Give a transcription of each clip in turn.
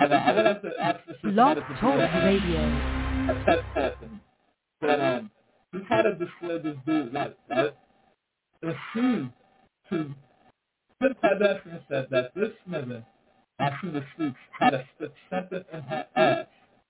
I would have to ask the Blog Talk Radio. A test person. But we try to display this dude like that. If she to Kim Kardashian said that this nigga actually the streets had to stick something in her ass.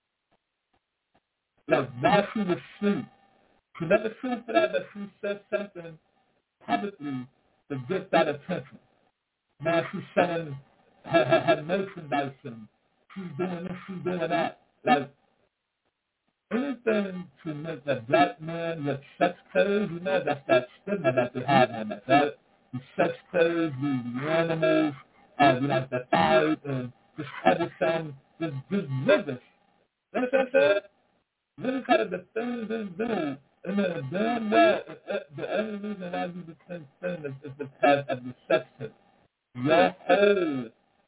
Like while she was asleep. She never proved for that she said something publicly to get that attention. Now she's selling her merchandise and she's doing this, she's doing that. Like anything to make a black man with sex toys, you know, that's that stigma that they have in it, right? The sex toys, the animals, like the fight, and just everything, just rivers. You know what I'm saying? Really kind of defend this dude, and then damn well, the only reason why you defend him is because of the sex toys. Your whole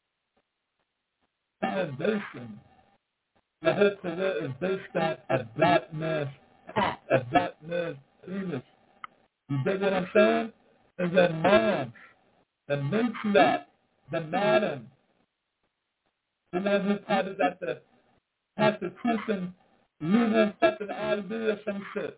foundation, your whole career is based on a black man's cock, a black man's penis. You dig what I'm saying? And your moms, the matriarch, the madam, the one who probably got the Constitution leaving fucking idea or some shit.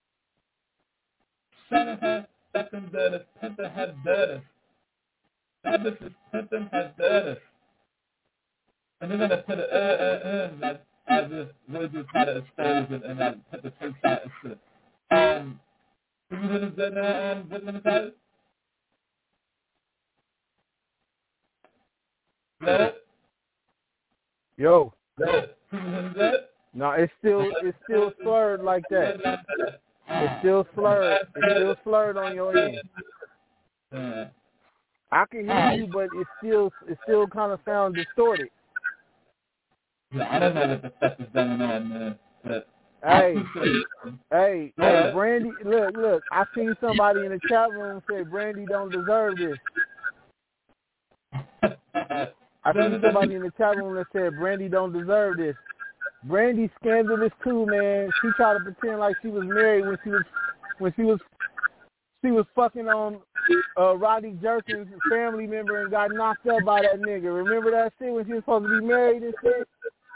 Selling her fucking daughters, pimping her daughters. That bitch is pimping her daughters. And they're gonna put an in, like, as if they just try to expose it and, like, put the face out and shit. Who you gonna get now, what gonna tell you? Yo. Who you gonna get? No, it's still slurred like that. It's still slurred. It's still slurred on your end. I can hear you, but it still kind of sounds distorted. Yeah, I don't know what the fuck is going on, man. But Hey, Brandy, look. I seen somebody in the chat room say Brandy don't deserve this. I seen somebody in the chat room that said Brandy don't deserve this. Brandy's scandalous too, man. She tried to pretend like she was married when she was fucking on Rodney Jerkins' family member and got knocked up by that nigga. Remember that shit when she was supposed to be married and shit?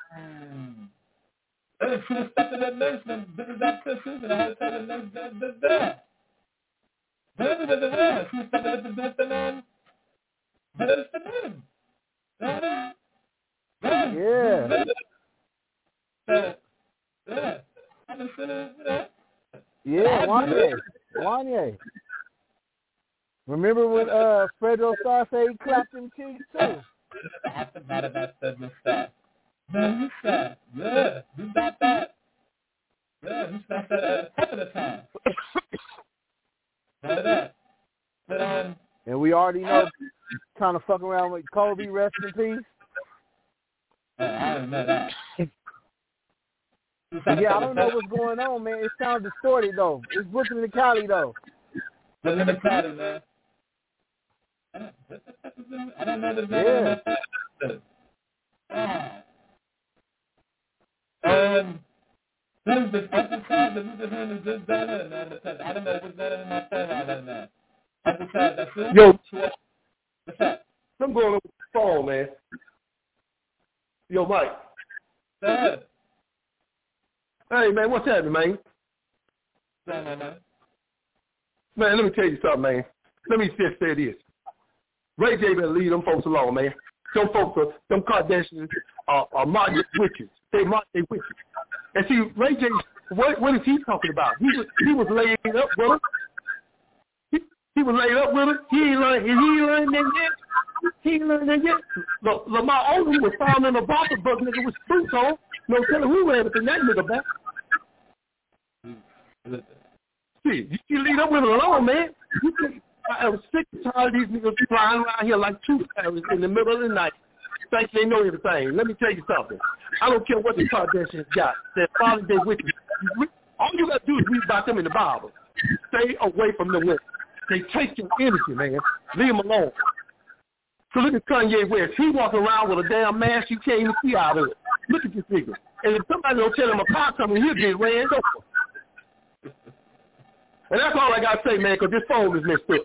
Hey, she was stuck in that nation because that pussy and I had to tell the nation that there. Brandy was around. She was stuck at the best of them. But it's the men. Yeah. Yeah, Wanye. Remember when Fredro Starr said he clapped them cheeks too? I forgot about Fredro Starr. Man, you said, yeah, you got that. Yeah, you got that a couple of times. And we already know, trying to fuck around with Kobe, rest in peace. I don't know that. Yeah, I don't know what's going on, man. It sounds distorted, though. It's Brooklyn and Cali, though. Brooklyn and Cali, man. I don't know this man. Yeah. This is the second time that we've been hearing is just done, man, because I don't know what's going on in my phone right now. That's it. Yo. What's up? I'm going over the phone, man. Yo, Mike. Go ahead. Hey, man, what's happening, man? Man, let me tell you something, man. Let me just say this. Ray J better leave them folks alone, man. Them folks them Kardashians are modern witches. They witches. And see, Ray J, what is he talking about? He was laid up with her. He was laid up with her. He ain't learned that yet. He ain't learned that yet. Lamar Odom was found in a bottle bug nigga with boots on. No telling who ran it in that nigga back. See, you lead up with it alone, man. I was sick and tired of these niggas flying around here like tooth fairies in the middle of the night. Think they know everything. Let me tell you something. I don't care what the Kardashians got. They're following their witches. All you got to do is read about them in the Bible. Stay away from the women. They take your energy, man. Leave them alone. So look at Kanye West. He walking around with a damn mask you can't even see out of it. Look at this nigga. And if somebody don't tell him a car coming, he'll get ran over. And that's all I got to say, man, because this phone is messed up.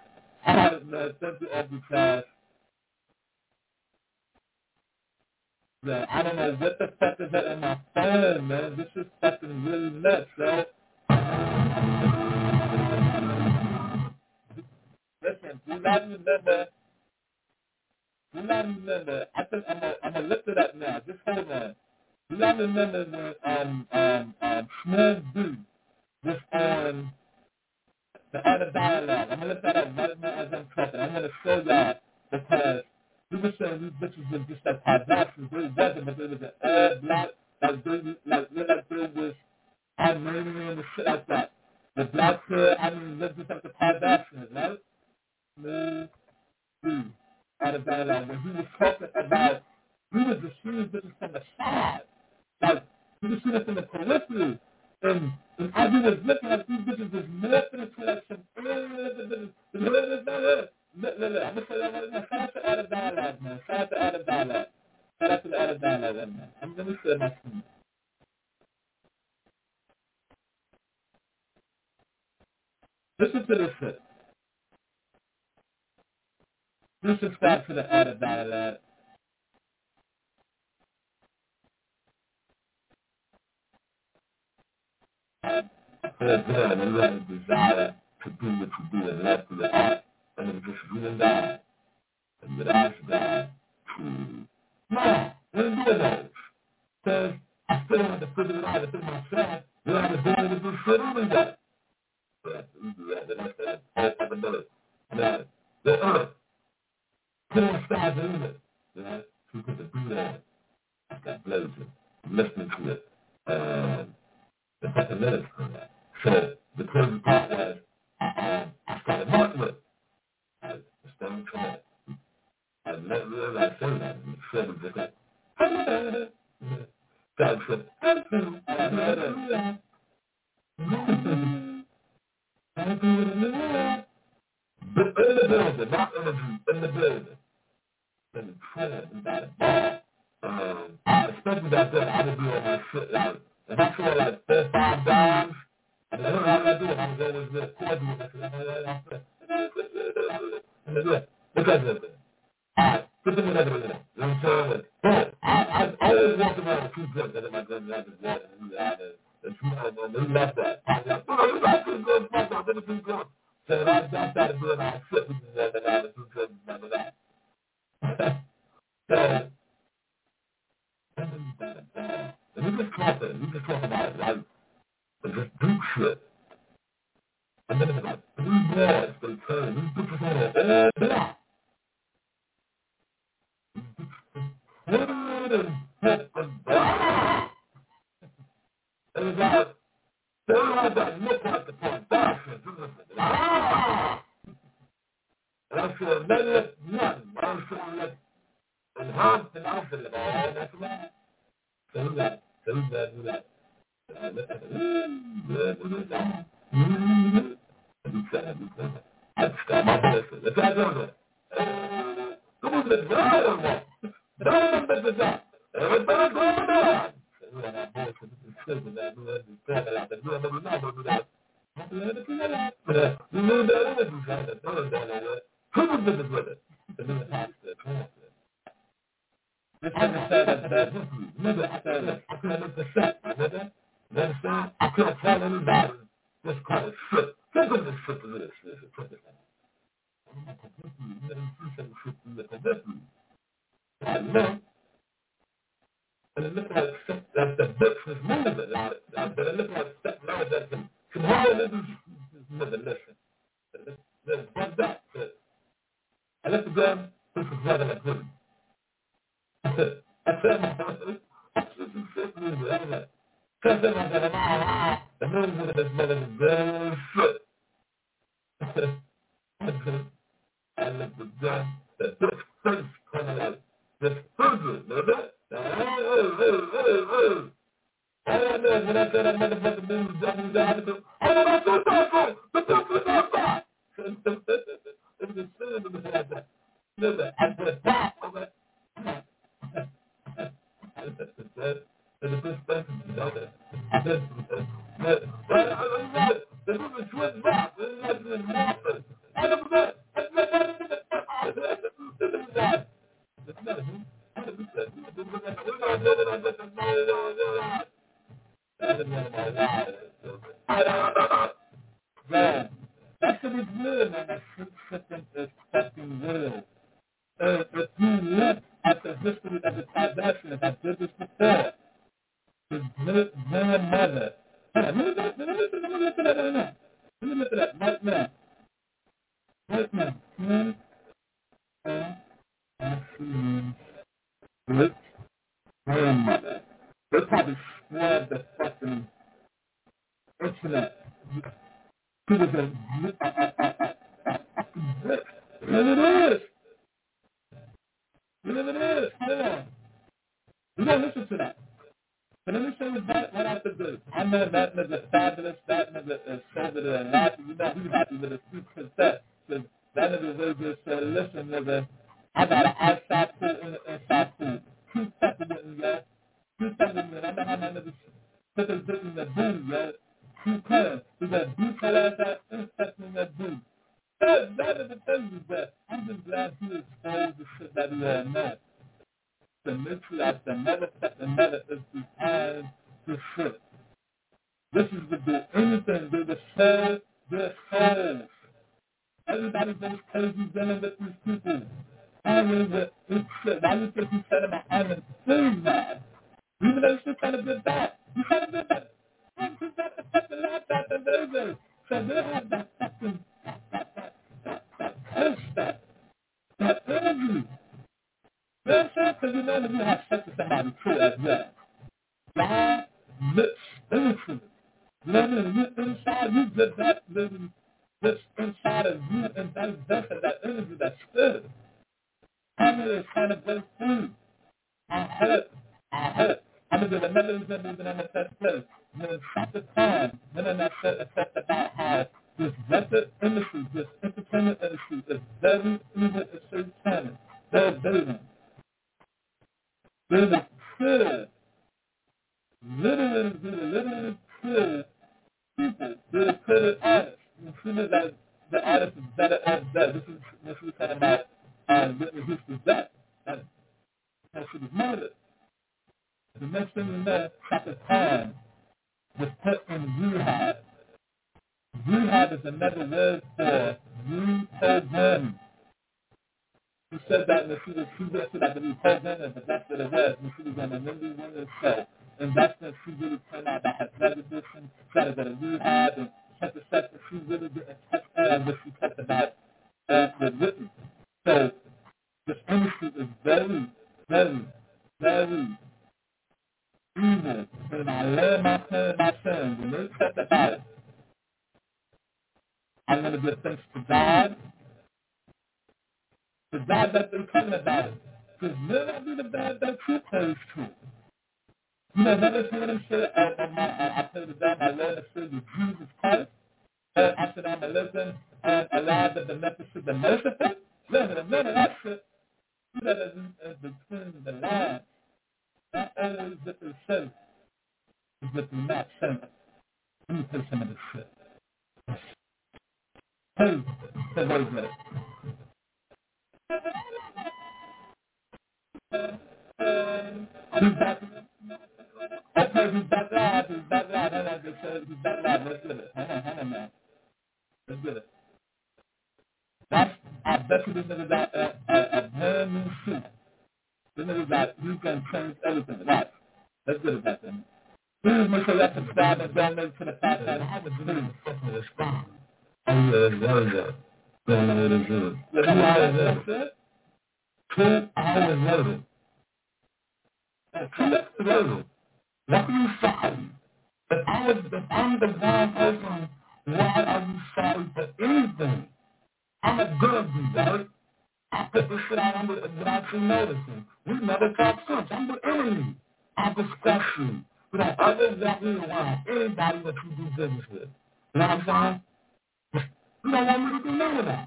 Thank you every time. Yeah, I don't know what the fuck is that in my phone, man. This is fucking really nuts, yo. Listen, do not remember. I think I'm gonna look it up now. Just hold on. Do not remember when Smooth B was on the Art of Dialogue. I'm gonna look that up right now as I'm talking. I'm gonna show y'all because we were saying these bitches were just like Kardashians. They wasn't, but they was an all black, like they was Armenian and shit like that. The black kid, I mean, they're just like the Kardashians, right? Smooth B. Out of dialogue when he was talking about we was just seeing bitches from the side. Like we was seeing it from the periphery. And as we was looking at these bitches was morphing into like some I'm gonna say that right now. Shout out to Out of Dialogue, man. Shout out to Out of Dialogue. Shout out to the Out of Dialogue, man. I'm gonna say my screen. Listen to this shit. You subscribe to the Out of Dialogue. And you have a desire to do what you do and love to the art, and it just you and God, and that ask God to, no, let's do those. Because I still have to figure it out within myself, then I was doing to do shit with that. But we do that, that's another. Now, the earth, put on stars in it, right? So we could do that. I got blazing, listening to it, and the fucking minutes from that. So the crazy part was, I started working with it. I started to it. I never realized I said that. And said it just like, so I said, but in the building, not in the building. In the trailer, in that bar. Especially back then, I had to do all my shit like, and I feel like $5. And then all I do is I was always just coordinating with it. Because of it. Put them in that minute. You know what I'm saying? But I always walked around with 2 guns and my guns out the water and he left that. I was like, you got 2 guns, fuck off, then 2 guns. So I started doing all shit with the other 2 guns and that. So, and we just talk about life and just do shit. And then it's like 3 boys, they turn, these bitches on it, and it's like, they all got look like the Kardashians. And I said, nothing. I was saying, like, and Hampton, I said, oh, that's right. Do that. I just got my blessing. That's how I do it. Come on, let's go. Everybody go on. This nigga said that nigga said that I couldn't look the set, nigga. You understand? I couldn't tell anybody. Let's call it shit. Think of this shit to this. I know. And it looked like the books was moving. But it looked like stuff now that some hard nigga listen. There's one dot. I left the gun. This is what I did. I said, I was like, cause then I said, the moon was this mother shit. I left the gun, the bitch face coming out, this further, nigga. All I know is when I said that motherfucker moon was jumping down the door, I don't know what that. It was a sin in the head. Nigga, I said, pop, I'm like, and the first person to know that. I said, this is a twin rock. This is nothing. Yeah, that shit is real, man. That shit system is fucking real. If you look at the history of the Kardashians, I did this before. His grandmother. Let me look at that right now. Let me look at that right now. Right now. Great grandmother. They probably scrubbed the fucking internet. She was a Look at this. Look at this. Hold on. You don't listen to that. But let me show you what I could do. I know that nigga fabulous, that nigga is so good and happy. You know he's happy with his 2%. Because that nigga really just said, listen, nigga, I got an outside pool and an inside pool. 2 separate with me, yo. 2 separate with me. I know how my niggas put his dick in the booty, yo. 2 cans. We got beat her ass out and sex in that booty. That is the thing is that I'm just glad he exposed the shit that he had known. The nucleus, the motherfucking is behind the shit. This is to do anything. They will sell their souls. Everybody's been crazy dealing with these people. I mean, this shit. Why do you think he said about Iron Food mad? Even though she's trying to get back. You trying to get back. She's got the fucking laptop and everything. So they have that fucking, that energy. That's because you know that you have sex with somebody too as well. God lives spiritually. Living inside you, that living this inside of you, and that's vessel, that energy, that spirit. Family is trying to break through. I hurt. I'm going to do another example and I'm going to set place. When chapter time, then I said about how this vessel industry, this entertainment industry is very evil at satanic. They're building. There's a fear. Literally fear people. There's a fear artists. You see that the artist is better as that. This is what she was talking about. Whitney Houston's death. And she was murdered. The next thing you know, Chaka Khan was put in rehab. Rehab is another word for reprogramming. She said that when she went to like the reprogramming, but that's what it was when she was on the Mindy Williams show. And that's when she really turned out that her drug addiction, tried to go to rehab, and such and such, and she really didn't touch what she talked about with Whitney. So this industry is very, very, very evil. And I learned my son, when they talk about it, I'm going to give thanks to God. The God that they're talking about it. Because may not be the God that you praise to. You know, never heard him say, I pray to God, my Lord and Savior, Jesus Christ. I said, I'm a living and alive at the message of the merciful. None of that shit. You know, that is between the lines. Not always what they say is what they're not saying. Let me play some of this shit. Hey, what is that? He's back. Okay, he's back live. He's back live. Hold on, he's back live. Let's get it. Hold on, man. Let's get it. I bet you this nigga got a brand new suit. This nigga got, you can change everything. Right. Let's get it back then. Please make sure you subscribe and donate to the fact that I have a dream. Subscribe. Oh, yeah, that is it. Yeah, that is it. 2 hours later. 2 hours later. 2 hours later. What are you sorry? If I'm the wrong person, why are you sorry for anything? I'm a good dude, right? I put this shit out without you noticing. We never talk since. I'm the enemy. I discuss you. You don't ever let me around anybody that you do business with. You know what I'm saying? You don't want me to do none of that.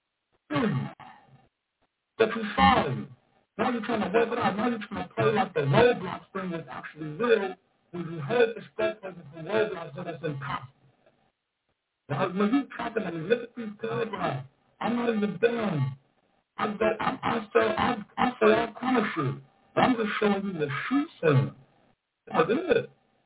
But you're sorry. Now you're trying to work it out. Now you're trying to play like the Roblox thing is actually real. When you heard the stuff from Roblox, then it's impossible. Now, when you talking and you look at these guidelines, I'm not even done. I say all kind of shit. I'm just showing you the true sin. That's it.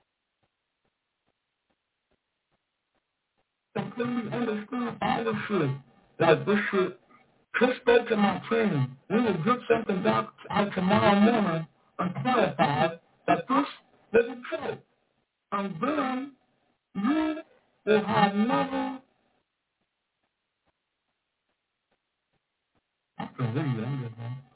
Completely understand all this shit. Like this shit. Just spoke to my team. We will get something back out tomorrow morning and clarify that this is a joke. And then you will have never. I can read it. I'm just man.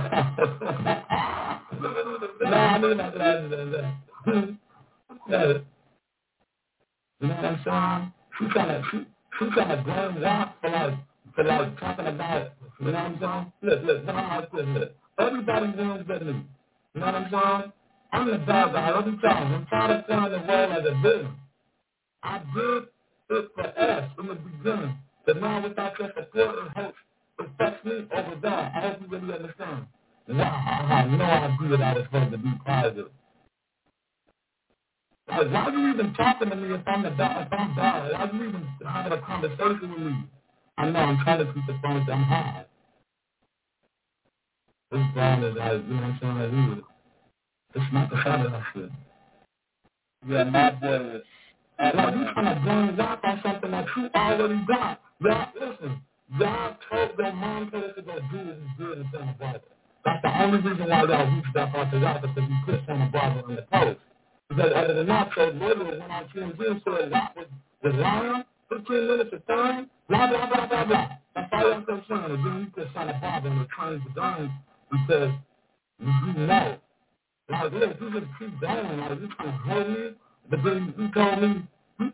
No. You know what I'm saying? She's trying to blame that for like talking about, you know what I'm saying? Look. Everybody wins but me. You know what I'm saying? I'm the bad guy every time. I'm trying to find the role as a villain. I did it for us from the beginning. But now without your support and hope, it affects me over there. I hope you really understand. Now I have no idea that I was supposed to be positive. Why are you even talking to me if I'm bad? Why are you even having a conversation with me? I know I'm trying to keep the phone I'm high. This phone is like, you know what I'm saying? It's not the kind of that shit. Yeah, my boy is. Like, you trying to blame Zach on something that you already got. Zach, listen, Zach told their mom told us to go do this is good and Santa Barbara. That's the only reason why y'all reached out to Zach because you put Santa Barbara on the post. Because other than that, so literally when I tuned in, so that was lying, 15 minutes of time, blah, blah, blah, blah, blah. That's all I'm concerned. And then you put Santa Barbara and change the game because you know. Like, look, you just keep going. Like, you can hold me, but then you told me,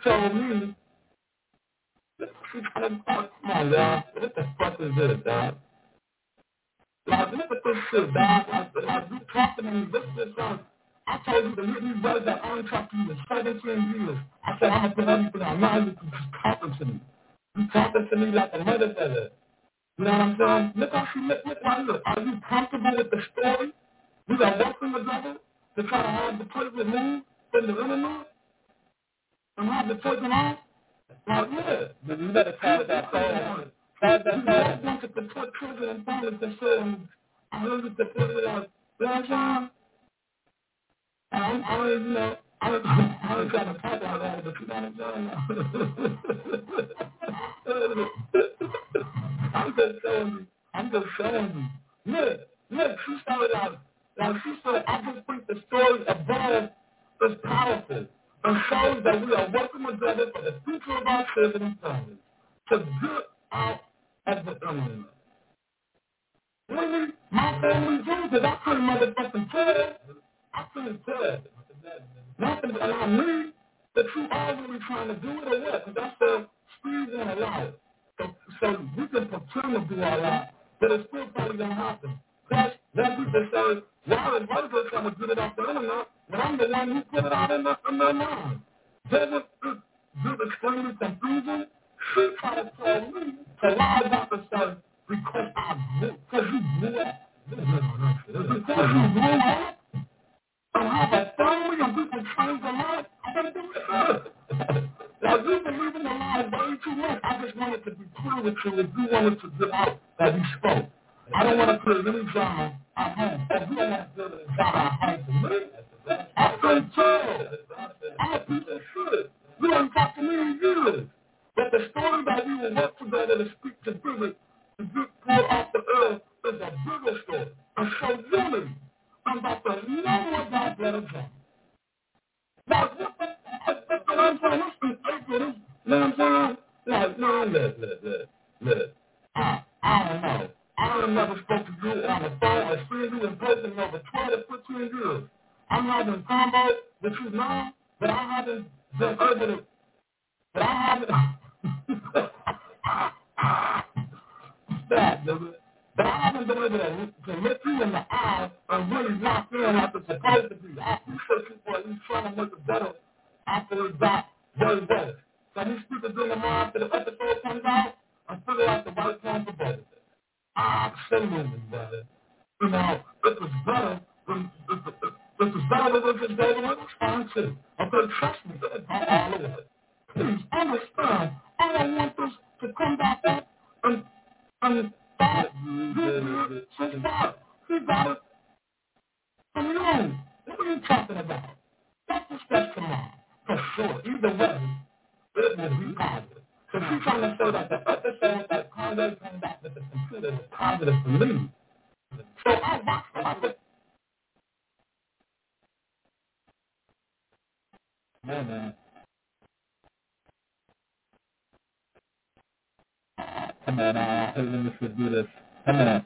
she's trying to talk. Come on, y'all. What the fuck is this, dog? Like, look at this shit, dog. Like you talking to me, this is like, I told you to let me brother that I ain't talked to you in 17 years. I said, I'm going to put everything on. Now you just talking to me. You talking to me like a mother feather. You know what I'm saying? Look how she look like you. Are you comfortable with the story? We got working together to try to have the person removed from the internet and have the person out? Like, yeah. But you better pass that phone. Pass that phone. You want to put children and families and shit, and I heard it to put it out. You know what I'm saying? I ain't, you know, I ain't trying to talk about that, but you know what I'm saying? I'm just showing you. Look, she started out, like she said, I just think the story above is powerful and shows that we are working together for the future of our children and families to get out of the internet. Really? My family too, because I couldn't motherfucking tell. I couldn't tell. Nothing, and I knew that you already trying to do it or what, because I said, Steve's in a lot. So we can pretend to do all that, but it's still probably going to happen. Plus, then people say, why is Rutgers trying to get it off the internet, but I'm the one who put it out in their mind. Doesn't it get extremely confusing? She tried to tell me to lie about the stuff because I knew, because you knew it. Because you knew it. I have a family and we can change the life. I gotta do it. Now, you believe in the lie way too much. I just wanted to be clear with you if you wanted to get out that we spoke. I don't want to put any drama at home. If you don't want to put a drama at home for me, I couldn't tell. I'm a piece of shit. You don't talk to me in years. But the story that we will work together to speak to Bridget to get pulled off the earth is a bigger story. And so really, I'm about to know about better jump. Now, what I'm saying, this is April, you know what I'm saying? Like, no, look. I don't know. I ain't never spoke to you on the phone or seen you in person in over 12 or 15 years. I'm having combos with you now, but I haven't been able to, but I haven't, stop, nigga. But I haven't been able to look you in the eye and really lock in like it's supposed to be. I appreciate you for at least trying to make it better after it got way worse. So you speak again tomorrow after the episode comes out and figure out the right time for better. Absolutely, brother. You know, it was better than it was better than just David was fine too. Okay, trust me, all of it. Please understand. I don't want this to come back up and stop. He got it. you talking about? That's the steps tomorrow. For sure. Either way, it will be positive. So she's trying to show that the episode that Kanye came back with the computer was positive for me. So I watched it. Man. Come on, let's do this. Come on.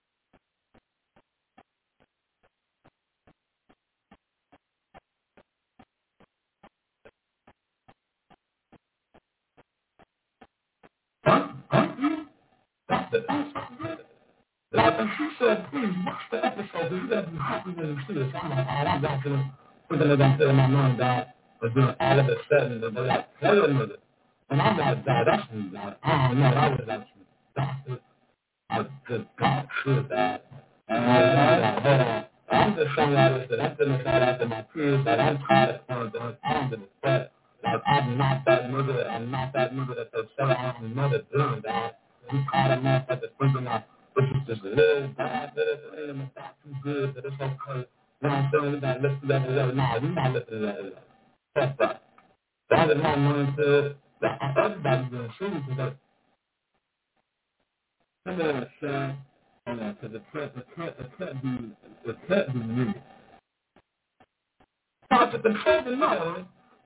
That's it. Like, and she said, please watch the episode, because you're going to be happy when you see it. I'm like, I'm got to put it into my mom, Dad, but then all of a sudden, they're like, playing with it. And I'm like, Dad, that's me, Dad. I don't know, that was actually, that's it. I just got to that. And I'm just saying that I'm going to say that to my kids, that I'm tired of going down, I'm going to say, like, I'm not that nigga that they say I'm never doing that. We caught a motherfucker thinking like, this is just a little bad, it's not too good, but it's okay. You know what I'm saying? We gotta lift it up a little. Nah, we not lifting it up a little. That's that. That is not known to everybody's doing shoes because I'm gonna say, hold on, because it can't be me. Start to control the law.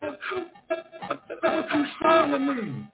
What you saying to me?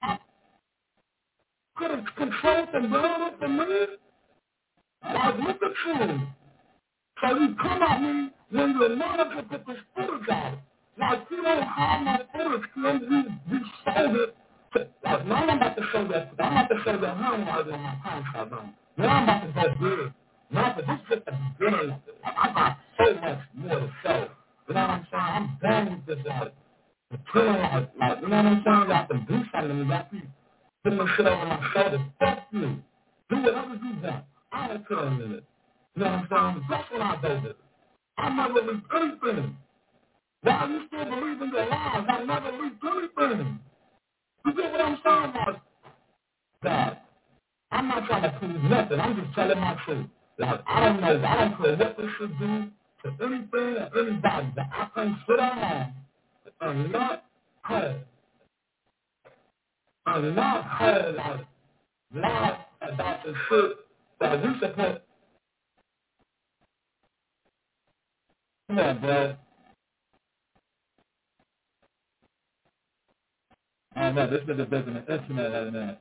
Could have controlled the law for me? Like, look at you. So you come at me when you're not able to put this footage out. Like, you don't have no footage, man. You sold it. Like, now I'm about to show that. I'm about to show that how I was on my contract. Now I'm about to go good. Now, but this is just the beginning of it. I got so much more to show. You know what I'm saying? I'm done with this, the killing, like, you know what I'm saying? Y'all can do something to me. Y'all keep putting this shit over my shoulders. Fuck you. Do whatever you want. I don't care a minute. You know what I'm saying? That's what I do. I never leave anything. Why you still believe in your lies? I never leave anything. You get what I'm saying? Like, God, I'm not trying to prove nothing. I'm just telling my truth. Like, I don't know. I don't care what this should do to anything or anybody. But I can't sit on and not heard. I'm not heard like lie about the shit that we support. Come on, bro. I don't know, this nigga building the internet right now.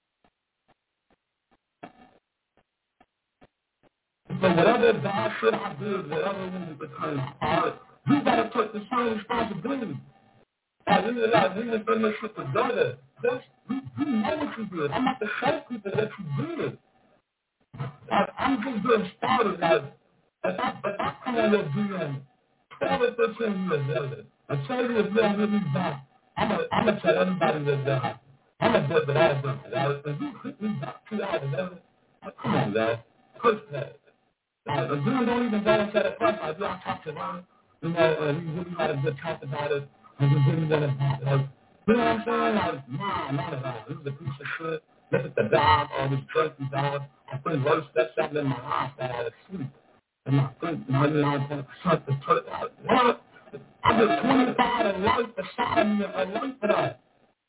So whatever bad shit I do, whatever when it becomes hard, you gotta take the same responsibility. Like, you just bring this shit together. You know what you did. I'm not the show people that you did. Like, I'm just getting started. Like, if I come on your DM, tell us to tell you a letter. I tell you if you're really back, I'm gonna tell everybody that I'm gonna do it all done. If you hit me back 2 hours later, come on, man. Push that. Like, if you don't even go and set it up, like, y'all talk to them, you know, and you really had a good talk about it, and you really want to, like, you know what I'm saying? Like, nah, none of that. This is a piece of shit. Look at the dog, all these junkie dogs. I think worse steps out in my house that I was asleep. And I think 99% to put it out. What? I get 25 and life for shot of me a life for that.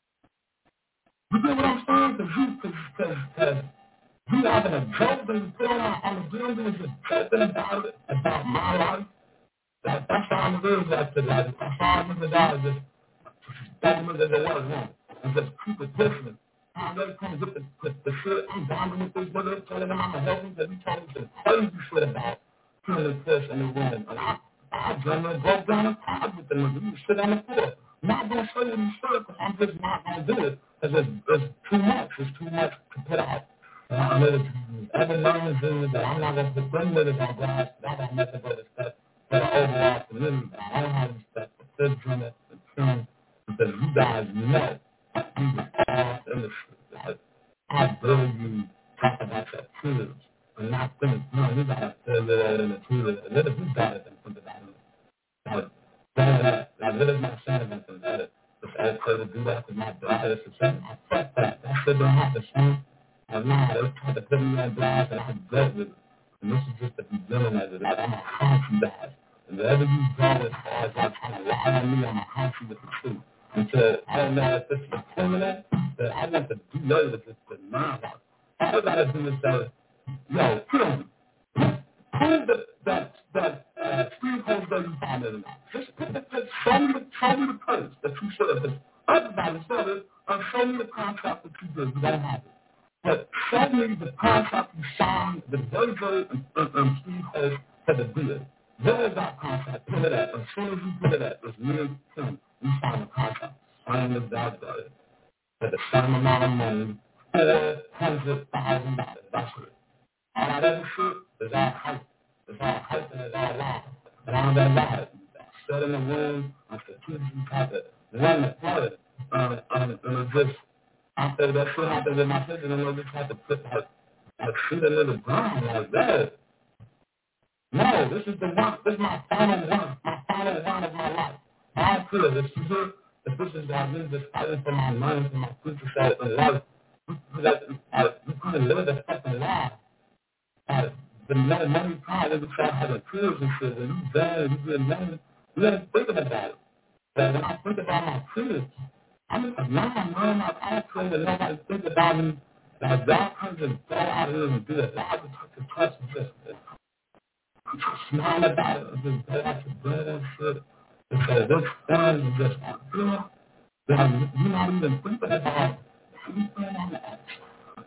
You get what I'm saying? Because you having a joke and you put on the agenda and just talking about my life. That's all it is after that. That's all it is. Just tell me that there was one. And just keep it pushing. I'm ready to come get the shit. I'm down with this nigga, telling them I'm a helping because he told me some crazy shit about killing the push and the woman. And I generally broke down and cried with the nigga. You shit on the floor. I'm not going to show you these shit because I'm just not going to do it. Because it's too much. It's too much to put out. I'm ever known to do that. I'm not going to put them niggas on blast. I got nothing but respect for the overall community. I don't have respect for children and children because you guys know. You was all in the street. I dare you talk about your kids and not think, no, you gotta fill it in the toilet. A little bit better than put it out. Like, little is not saying anything better. If I tell to do that to my daughter, it's the same. I fuck that. That shit don't have to change. I'm not. They try to put me on blast and I'm good with it. And this is just the beginning of it. Like, I'm a country guy. And wherever you go, as far as I'm trying to lie on me, I'm constantly with the truth. And to tell me that this is criminal, that I want to do nothing with this mind. All I gotta do is that, yo, prove that Steve Holmes doesn't find it enough. Just show me the purse that you should have. Everybody said it, show me the contract that you did. You don't have it. But show me the contract you signed, the Virgil and Steve Holmes for the deal. Where is that contract? Put it at. As soon as you put it at, it's me and him. We signed the contract. Sign the job for the same amount of money, $400,000. That's it. All that other shit is all hype. It's all hype and it's all lie. And all that lie. Sit in the room, I'm strategically type it. Run the play. And it's just, after that shit happens in my kitchen, and I just have to put that shit in the ground like that. No, this is my final one of my life. I don't feel it. If this is what I'm just fighting for my mind, for my future side of life, we couldn't live that fucking life. The money part of the fact having kids and shit, and you bad, you get money, you ain't thinking about it. But when I think about my kids, I'm like, my kids, and nobody think about me. Like, God comes and go out of here and do it. I just touch and just smile about it and just get out the bed and shit. Because this fans is just like, you know, you're not even thinking about anything on the outside.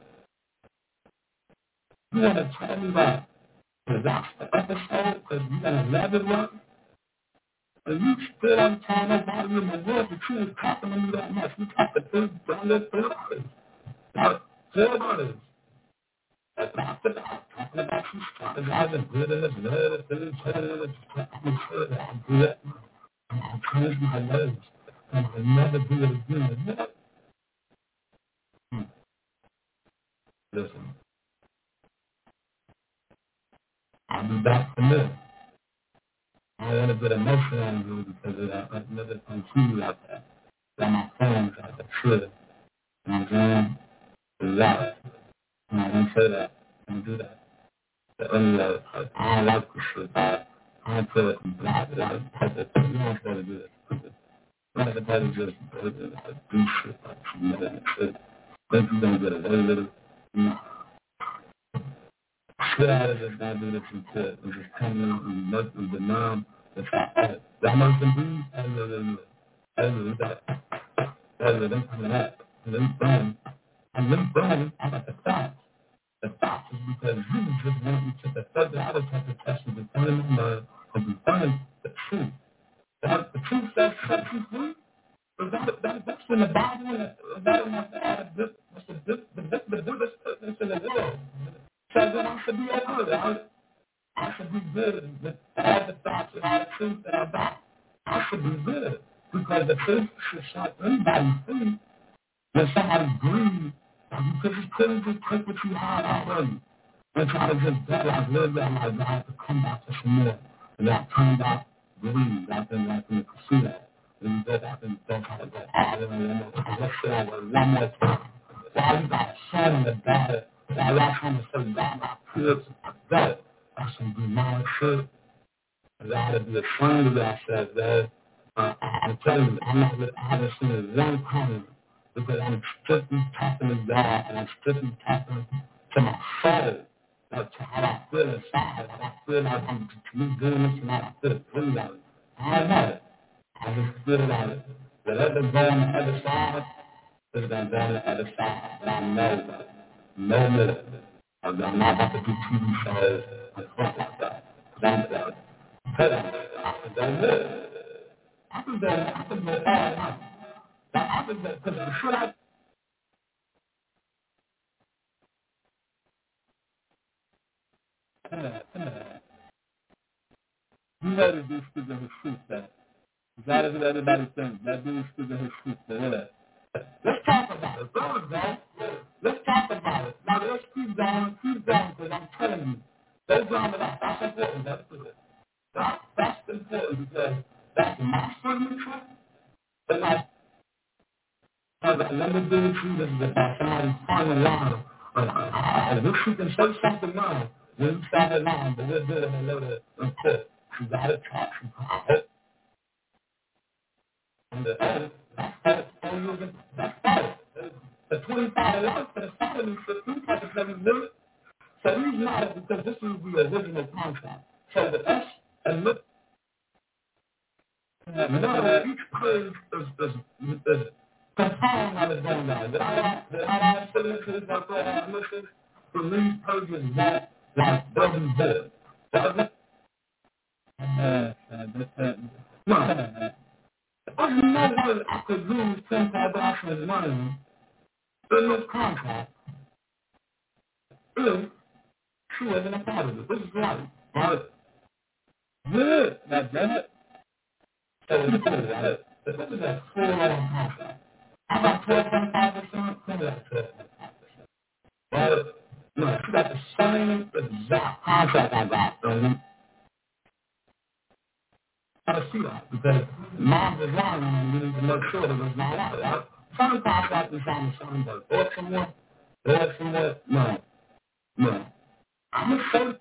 You want to tell me that that's the episode because you're going to love it one, and you still don't tell nobody in the world that you was talking to me that much. You talk to things down there for others. Like, tell others. That's not the talking about you strategizing good in this love, things, I'm sure that I do that. I change my legs, and I'll never do it again. Listen, I'll be back for this. I had a good emotion on you because of that. That's another thing too out there. That my friends out there should. You know what I'm saying? That. And I don't say that. I don't do that. The other I don't like this shit. I don't feel it from black. You don't supposed to do this. You're not supposed to just do shit like you know that shit. Think you're going to get a little, you know. Shit out of this, not do this and shit. And just come in and look and deny the fact that must be other than coming up. And then I got the facts. The facts is because you just want me to the further out of the questions and find my mind and be find the truth. The truth says set you free. That's in the Bible, and that is the biggest in the world. So then I should be good. I should be good with all the facts and all the truth that I got. I should be good because the truth should set anybody free. When somebody grieves, because you couldn't just take what you had already and try to just live that life. I have to come back to some more. And that come back, believe. I've been like in the pursue that. And that I've been don't try to get harder and let's say I was one more time. Why you got son in the daughter? Why y'all trying to say God my kids that? I should be my shit. And I had to be ashamed of that shit, man. I'm telling you, I'm not with Addison in a long time. Because I'm strictly talking to God and I'm strictly talking to my soul. Like to how I feel inside. How I feel like I'm doing this and how I feel really like it. I don't know. I just feel like whatever go on the other side is going to go on the other side. And I know that. No limit. I'm not about to do TV shows and stuff like that. That's that. I can do it. That happens because the shit I... You know the dude stood in his shoes then. That is what everybody thinks. That dude stood in his shoes then. Let's talk about it. Let's talk about it. Now let's keep going, because I'm telling you. Let's go on to that. That's important. That's important because that's my signature. But like, let me do it too. This is about somebody falling line. And if you can say something now, when you start a line, but we'll do it in a little bit. You got to talk about it. And the edit, that's 4 years in, that's it. The 25 years for the felony for 2.7 million. So these matter because this is the original contract. So the S and look, remember each page is confined on its own line. The I sentences like that have listed for these pages that doesn't good. Doesn't it? No. I'm not going to lose $10,000 money in this contract if she wasn't a part of it. This is right. Right? Good. That's it. So this is it. This is a full-on contract. I got 12.5%, come back to 12.5%. But, no, she got the same exact contract I got. I see that because my design, we need to make sure that it's not out. Right? Some contractors on the same day. There's somewhere. No. I'm just saying.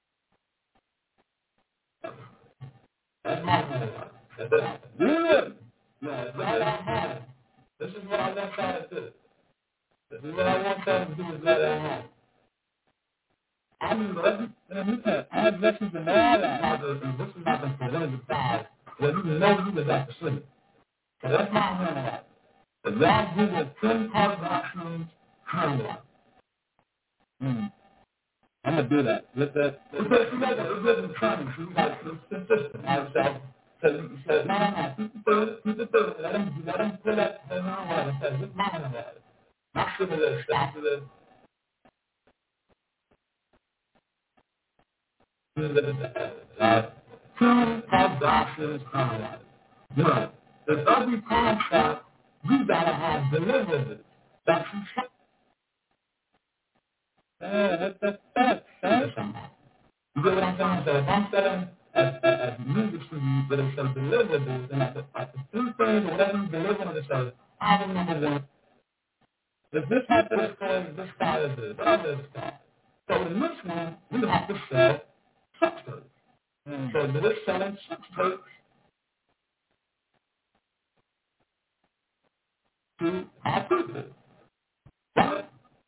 That's my point. Good. No, that's all I have. This is what I want y'all to do. This is what I want y'all to do is let her know. I mean, I have lessons in all that. This is not been presented to God. Well, you know you was at the city. So that's my homework. The last group of 10 options homework. I'm going to do that. With that. It's in training. So you got to be consistent. So you said, no. Let them pull up the homework and say, this is my homework. Not some of this stuff. Two options homework. One, if every contract, you got to have delivered. That's that's you get what I'm saying? So if I'm selling as music to you, but it's some deliverables, and at the two things, whatever you deliver, it says, I remember that. If this happens, this guy is this, whatever this guy. So in this one, we have to sell substrates. So this selling substrates to our people. Right?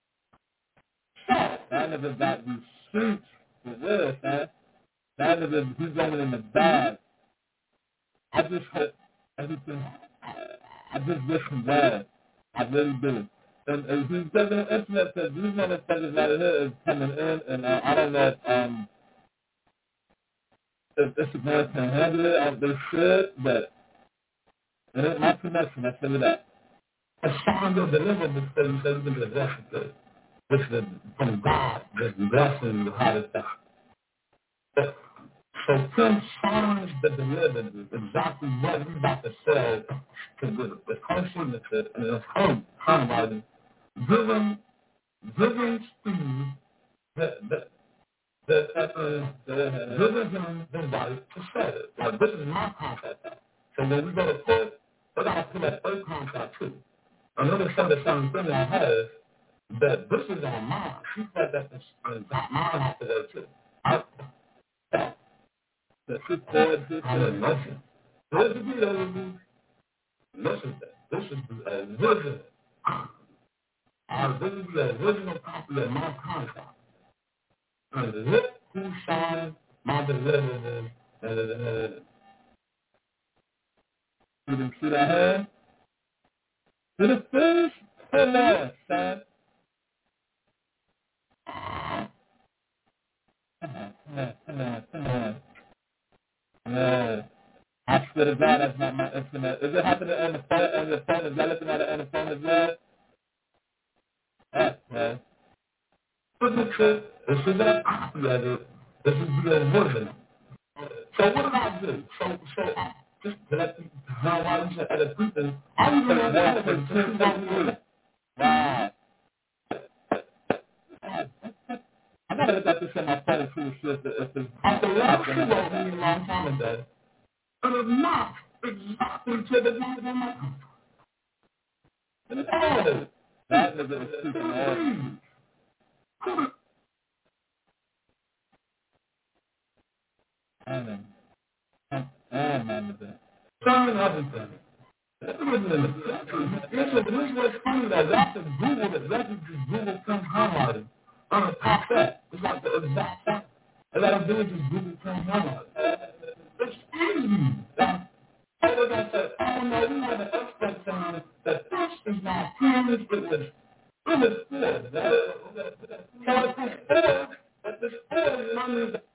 That nigga got these suits for this, man. That nigga, he's going in the bag. I just hit everything. I just wish him bad. I really do. And he's taking the internet says these motherfuckers out of here is coming in, and I don't know if Instagram can handle it. They should, but it ain't my connection. I tell you that. A song of delivered because he says it's a blessing. This is from God. This blessing is how to die. So 10 songs that delivered exactly what he's about to say to the country, and the home, somebody, giving Steve giving him the right to say it. Now, this is my contract. So when we go to court, we got to put that third contract too. Another some of the same thing I have that this is on mine. She said that this is mine after that too. That she said this is listen. This is the original. This is the original copy of my contract. And look who signed my deliverance. You didn't see that hand? To the first pillar, son. Come on. I swear to God, that's not my instrument. Is it happening on the phone? Is that looking at it on the phone as well? That's right. This is a copy of it. This is the original. So what do I do? So just to let you know why we should edit people. I'm going to edit it. Wow. I gotta look at this in my phone and see if it's after last she wrote me a long time ago. And it's not exactly to the time of my contract. And it's all of it. That is super awesome. Some everything. This is what's funny that that's the Google that that's just Google comes highlighted on the top set. It's like the exact thing. And that I'm doing just Google comes highlighted. It's crazy. Like I said, I don't know, we had an expert saying that this is not previous with this. It is good. That this is money that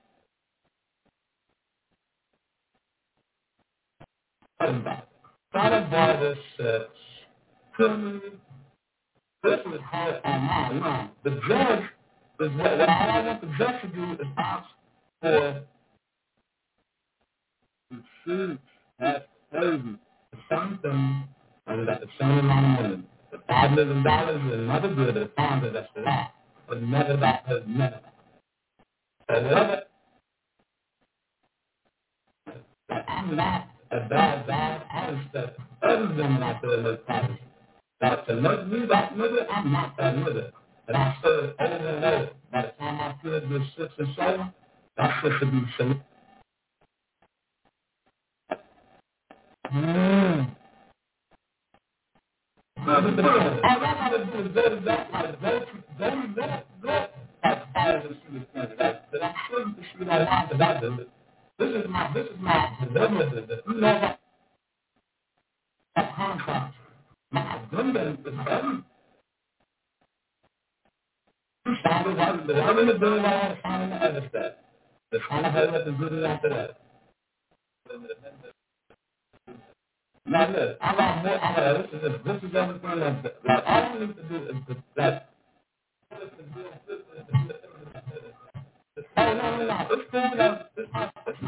thought about this this is how the judge is what I want the judge to do is ask for the food. That's crazy. The same thing that the same amount of money. The $5 million is another good as far as that's for that. But never that has never. That I'm not a bad artist that others them out there in this party. That to let me that nigga, I'm not that nigga. And I said it over and over. By the time I feel this 6 or 7, that shit should be safe. All I gotta do is go to that, like, go. That's all the shit is that I'm shooting the shit I want to that do it. This is my dilemma. You know that contract. My dilemma is done. You started out, but I'm in the building while I'm trying to understand. The kind of head is good after that. Now look, I got more, this is everything like all I need to do is that. No, it's still not, it's not, let's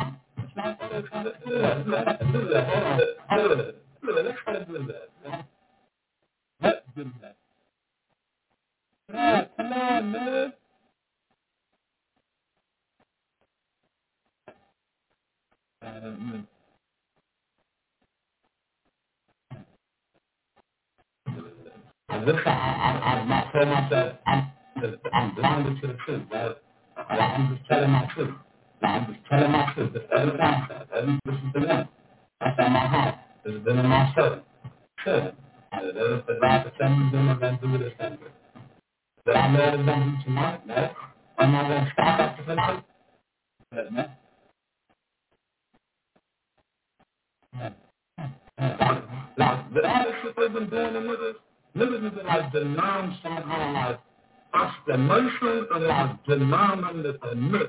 try to do that. Let's do that. Yeah, come on, man. I'm not telling myself, I'm blinded to the truth, right? I'm just telling my truth. I'm just telling my truth. This every concept, every listen to them. That's in my heart. This has been in my soul. Sure. There's the God that sends me them and then do this thing. But I know it's going to do tonight, man. I'm not going to stop after tonight. But, man. Like, the other shit they've been doing to niggas have been like denying somehow like explanation and like denying the myth.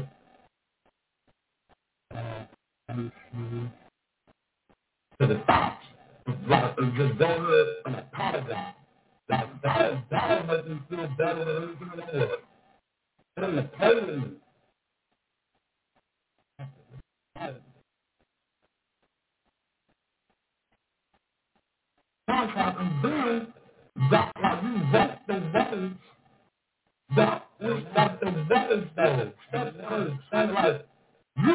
To the facts. Like, it's just over in a paradigm. Like, that makes me feel better than anything in the world. In the paradigm. Contract and then that like you vet the weapons that is like the weapons that is. That's like you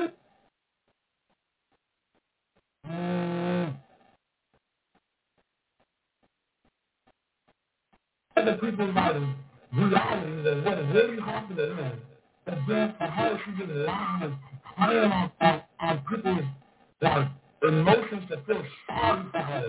the people about reality that what is really happening is that then for her she get lying and playing on people's like emotions to feel sorry for her.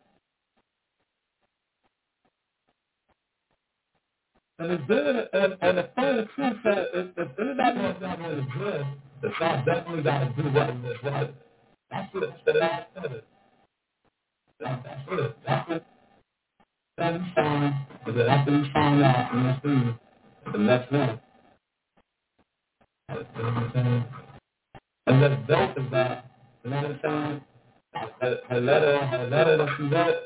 And it's been and the funny truth that if anybody wants to have a good, the song definitely got to do what it is. That's what it's the last of it. That's it. That's it. That's the song. But after you find out and let's do the next one. You know what I'm saying? And the dope is that, you know what I'm saying? Her letter that she wrote,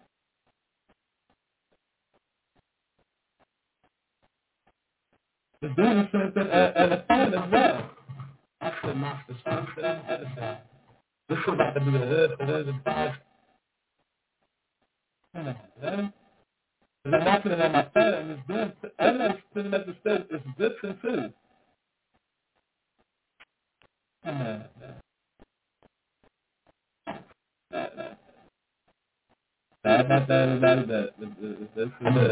is doing the same thing, and the phone as well. Actually, not the same shit on the other side. This is about to be a hood for those and five. And I'm watching it on my phone, and it's doing, I'm not sitting at the stage, it's good and food. About that, this is the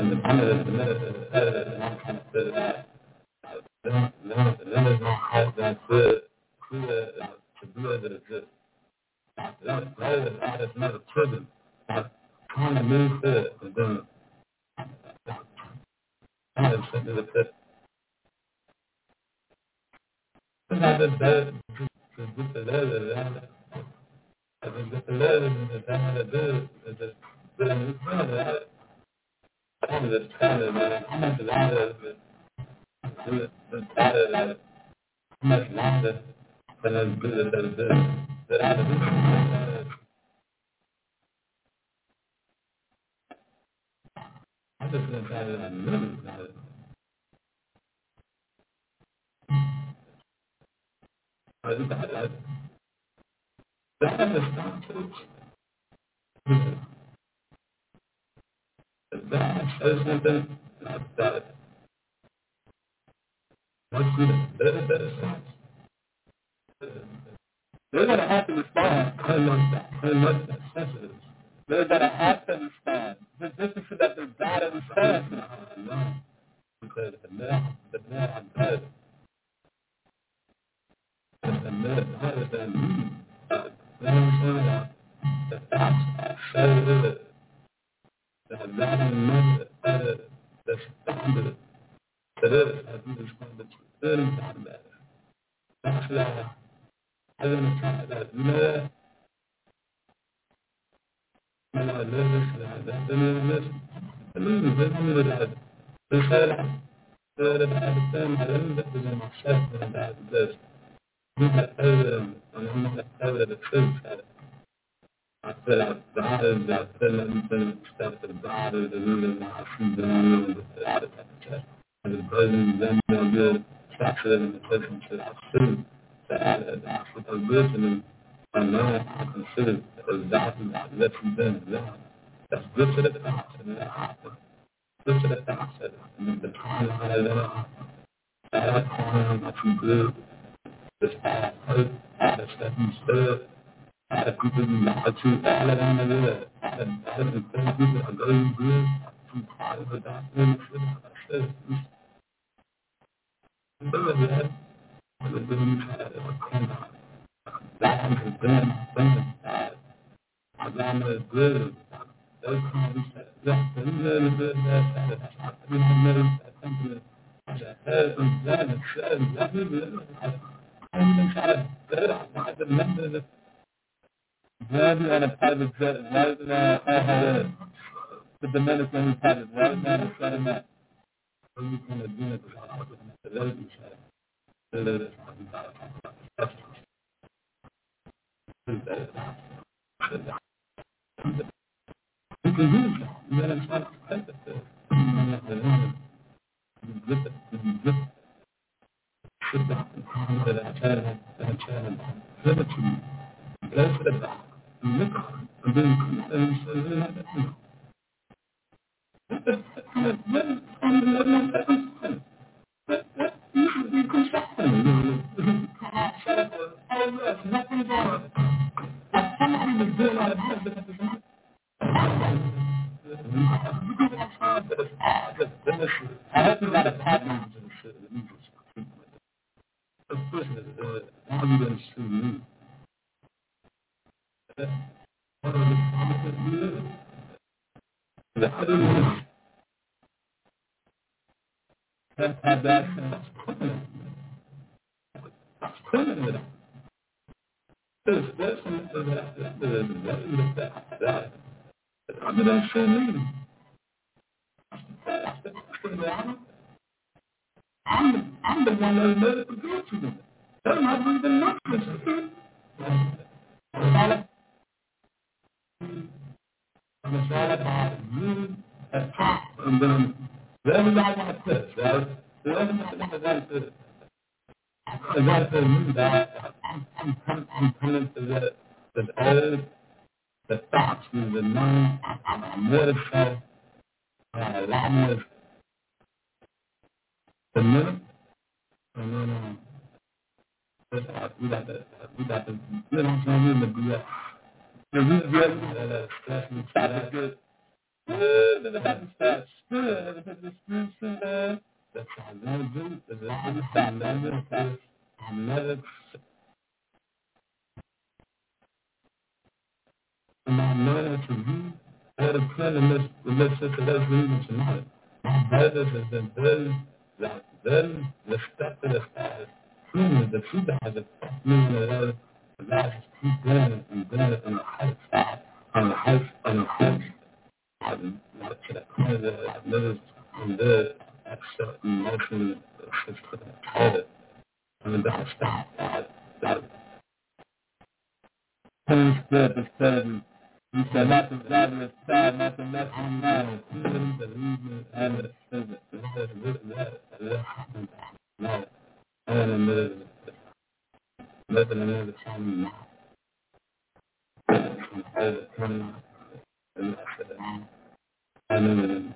That is not a prison. I'm trying to move it, and then that is something that they're going to have to respond. They're going to have to respond. This is that they've got to respond. Because the man I'm dead. The man other than me. The facts are the man the standard. That is, I do this one, the third time that. That's why I don't try that. I consider exactly that's good for the facts and good for the facts and the time I can good this that's instead I could not to all of them and the people are going good to part of the document that is done I'm a good on a private jet right now. The Dominican private right now is setting up. You can do it. You can do it. Then it's not expected. I hope you got a pattern. I'm the one that let it go to them. They're not even nothing. And then everybody wants this. That's I'm coming to the facts, the known, medicine, language, the minute, and then we got the little something to do that. The real good, that's good. That's another and I learned to read. I had a plan to listen to those readings tonight. My brothers have been very respected as far as humans. The truth has affected me in the last keep going and going in the house. And the house. To the point that I've never been there. I've shut emotion. It's put in the toilet. And that's that. Pain spread the study. You said not to value its side, not to mess with mine. Even the reason and the physics. No. And another. Nothing another time now. I know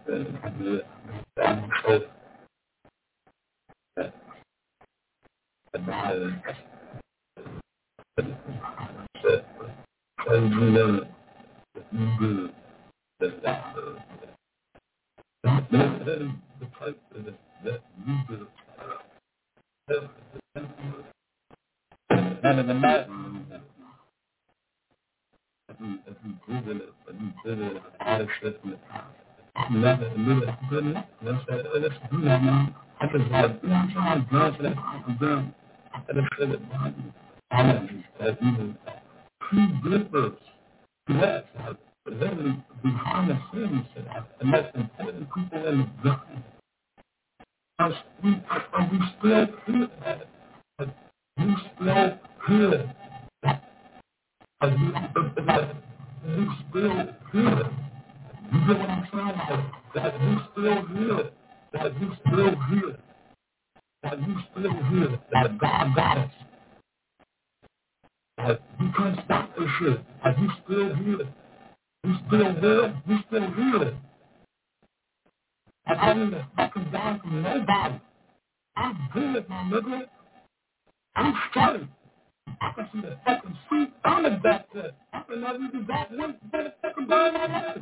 Yes, literally behind the scenes, the most important people in the game. We still feel that. We still feel it. We still feel it. You get what I'm saying? That we still feel it. That we still feel it. That we still feel it. That God got us. That we can't stop this shit. That we still feel it. We still there. We still here. I didn't fucking die from nobody. I'm good, my nigga. I'm straight. I can see the fucking street on the back there. I can never do that one fucking day in my life.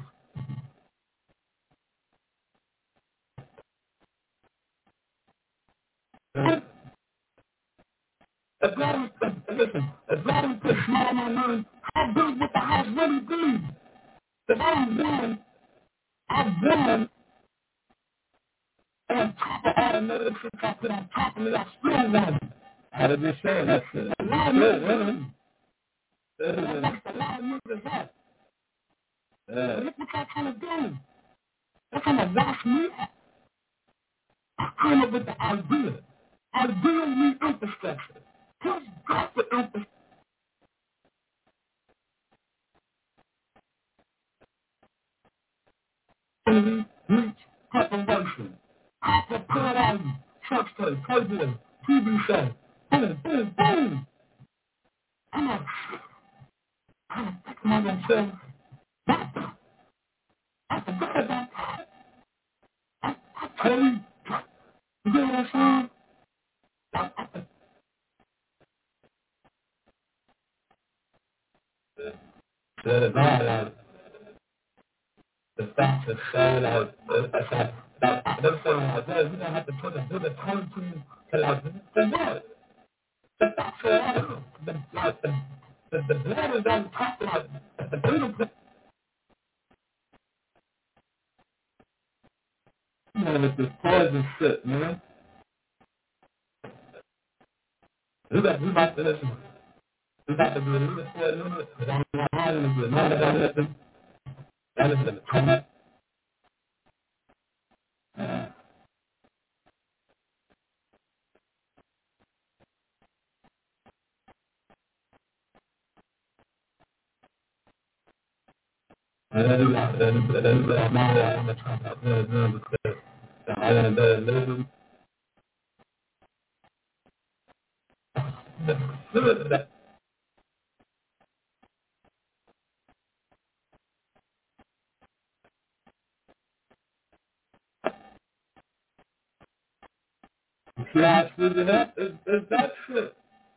As long as put small on my mind, how big would the house really be? If I'm born, on top of all another shit I put on top of it, I still want it. How did they say that shit? A lot of niggas. That's a lot of niggas that. Look what y'all trying to do. They're trying to wash me up. I came up with the idea. Idea means infrastructure. Who's got the infrastructure? Reach preparation. I prepared all you. Church play, president, TV show. Boom, boom, boom. I'm like, I'm thinking of myself. I forgot about that. I tell you, you know what I'm saying? The fact is so that they're saying like that, you don't have to put a bit of time to like the blood. The fact is the blood is on top of the beautiful. Man, it's this poison shit, man. We about to listen. We about to do a little bit, but I'm not hiding it. None of that listen. That is the comment. Yeah, is that shit.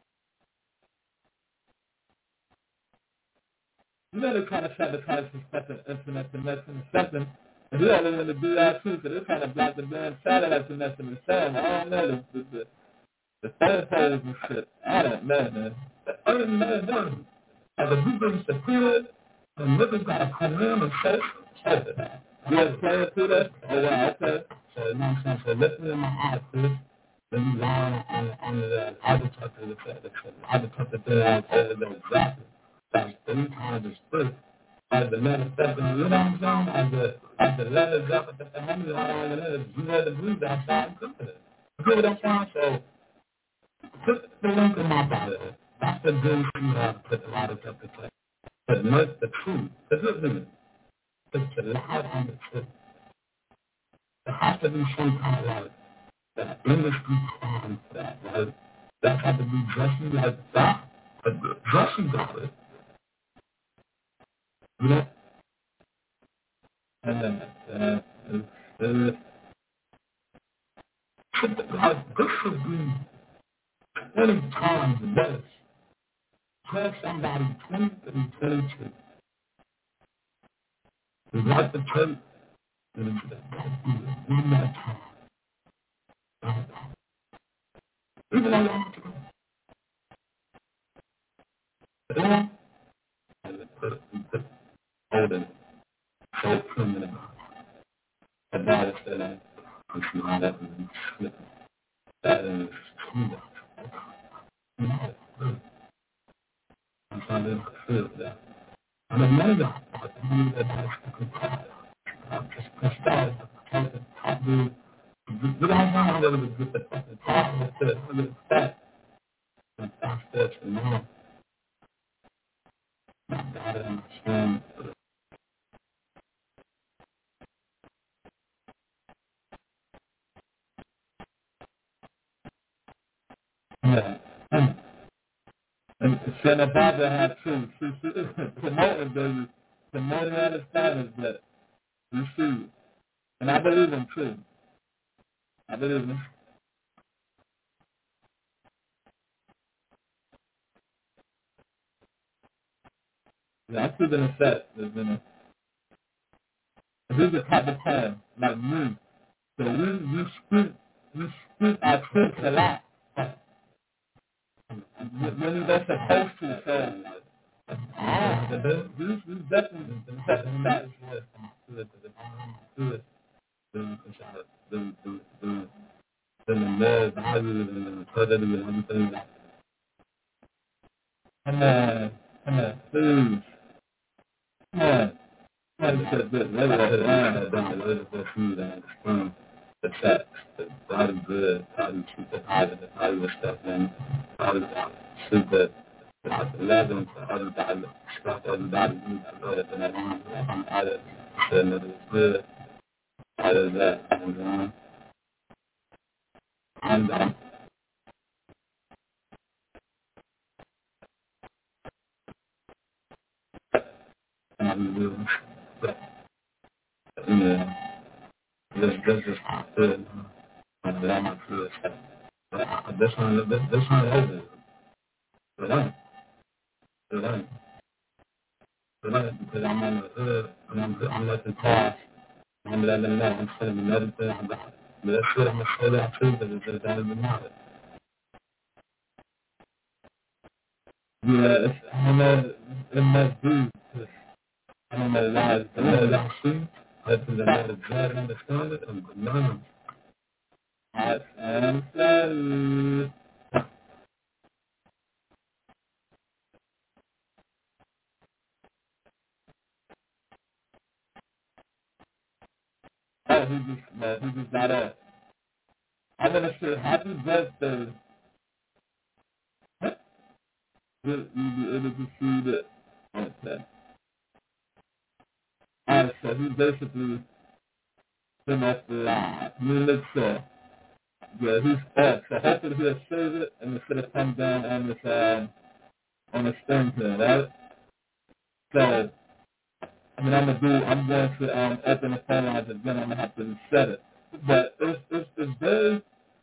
You know they're trying to sabotage the fucking internet connection or something. And we don't want to do that too, because they're trying to block the damn satellite connection or something. I don't know, the third poles and shit. I don't know, man. I don't know. Are the people secured? And niggas gotta come in and say that. You ever play it to that? Oh, well, okay. So, you know what I'm saying? So, listen to my eyes, sis. Then you learn on the other touch of the other touch of the exactly. Like, any kind of the spirit. As the manifesting, you know what I'm saying? As the letters up at the hundred, all the letters, you had to believe that I'm simple. You get what I'm saying? So, put the link in my body. That's the good you have to put a lot of stuff to play. But not the truth. The good news. It's the light on the truth. There has to be some kind of that industry time for that. Right? That had to be Jesse like that. But Jesse got it. You know? And then, this should be 20 times less. Tell somebody 20 and 22. Is that the truth? One more time. Even though I'm older, so criminal. About it that I see that is that is I'm trying to feel that. I'm a man that has just started to do. We don't have a little bit of the talking to the fact and steps and more. I understand. Yeah. And Santa Barbara had too. Promoting understanding that you see, and I believe him too. I believe him. Yeah, I'm still gonna set. He's a type of fan like me. So we speak our truth a lot. When that's supposed to, so this definitely come on, please, come on. The sex, how to good, how to treat the positive, how to stuff in, how to shoot the 11, how to stuff everybody, good, and I'm out of another good, out of that, and yeah, that's just good. And then I'm not sure this one is it. It ain't. Because I'm on the hood and I'm at the top. I'm letting them know I'm saying another thing about it. But that's good, I'm going to say that too, but it doesn't matter. Yeah, I'm not deep. I'm not lies. I'm not that true. That's another bad understanding and bananas. I'm sorry. Oh, he just got up. I'm going to say happy birthday. You'll be able to see that. Okay. Alright, so he basically been off the line. Let's say, yeah, he's up. So hopefully he'll save it and it's gonna come down on this thing here, right? So, I mean, I'm going to open the phone lines again. I'm gonna have to reset it. But it's very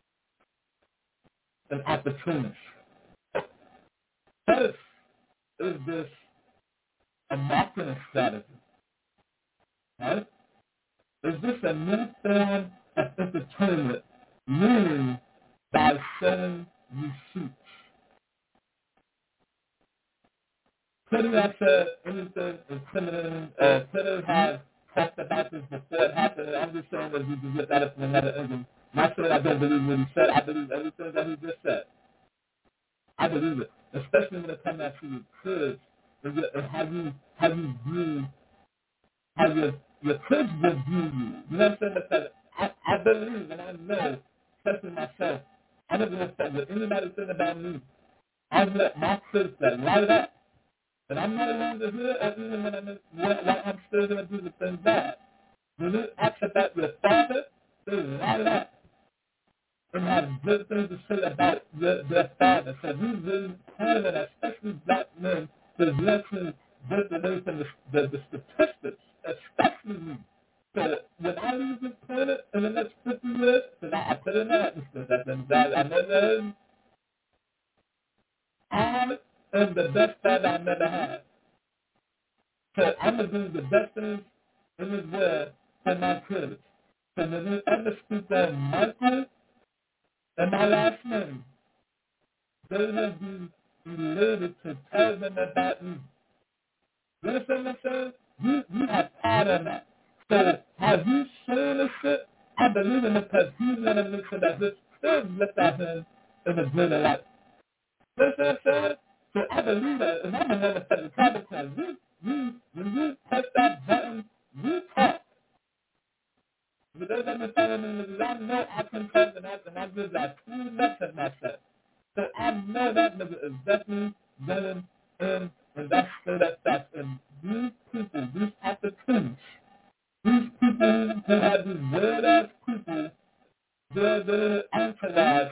an opportunist. First, is this a marketing strategy, right? Is this a new form of entertainment, meaning by selling receipts? could have said anything incriminating, or could have talked about this before it happened. I'm just saying that you can look at it from another angle. Not saying I don't believe what he said. I believe everything that he just said. I believe it, especially when it comes down to your kids and how you view, how your kids will view you. You know what I'm saying? Because I believe and I know, especially myself, I never looked at what anybody said about me. I've let my kids that right up. And I'm no longer here, or even when I'm still going to do the things bad. When you ask about your father, they right up and have good things to say about their father. So we really plan it, especially black men, to listen good away from the statistics, especially me. So when I leave this planet in the next 50 years, because I put in that, I never I am the best father I never had. So I'm going to do the best things in this world for my kids. So when you ever speak on Michael and my last name, they will be related to tell them about me. You understand what I'm saying? You have part of that. So have you seen this shit? I believe in it because he's going to make sure that his kids look at him in a greater light. You understand what I'm saying? So I believe that, and I'm going to never tell you, because when you press that button, you talk. But those understanding I know I can talk and I just got too much of myself. So I know that nigga is definitely going in, and that's straight up facts. And these people, these opportunities, these people who have these weird-ass people, they're entourage,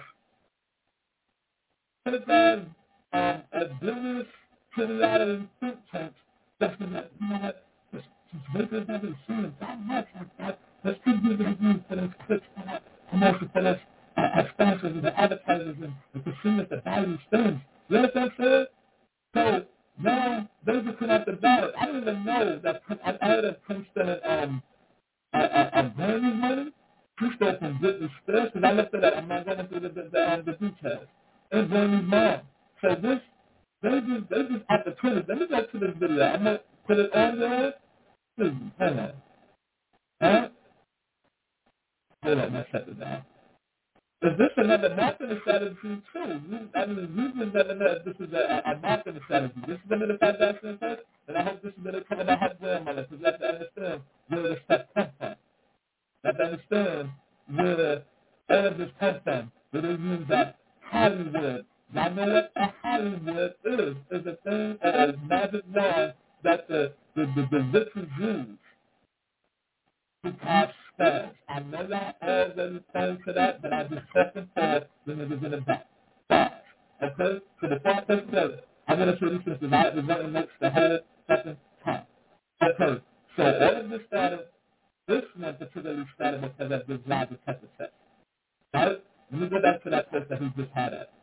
criticize abilities to the lot of these think tanks, that's the, you know what, just make this happen soon. That much like that. Let's keep using the news for those clicks, commercial for those sponsors and the advertisers and the consumers that buy these things. You understand what I'm saying? So now those are coming out the ballot. I don't even know that I heard of Princeton and Bernie's money. Princeton from Britney Spears, because I looked at that. I'm not going through the details. And Bernie's mom. So this, they just at the Twitter. Let me go to this video. I'm going to put it on there. Hold on. Huh? Hold on, let's shut it down. Is this another marketing strategy too? I mean, you just never know if this is a marketing strategy. This is another transaction first, and I hope this is going to come in a hot grandmother, because you have to understand where the stuff comes from. You have to understand where all of this comes from. Where they use that Hollywood. Now, I know what a Hollywood is a thing, a magic wand that the rich use. Because I know that all the time to that, but I just second thought when it was in the back. Okay? So the first thing together, I'm going to show you something. I was running next to her second time. Okay. So all of this started, this one particularly started because of this Roger Tucker test. Right? Let me go back to that test that he just had at.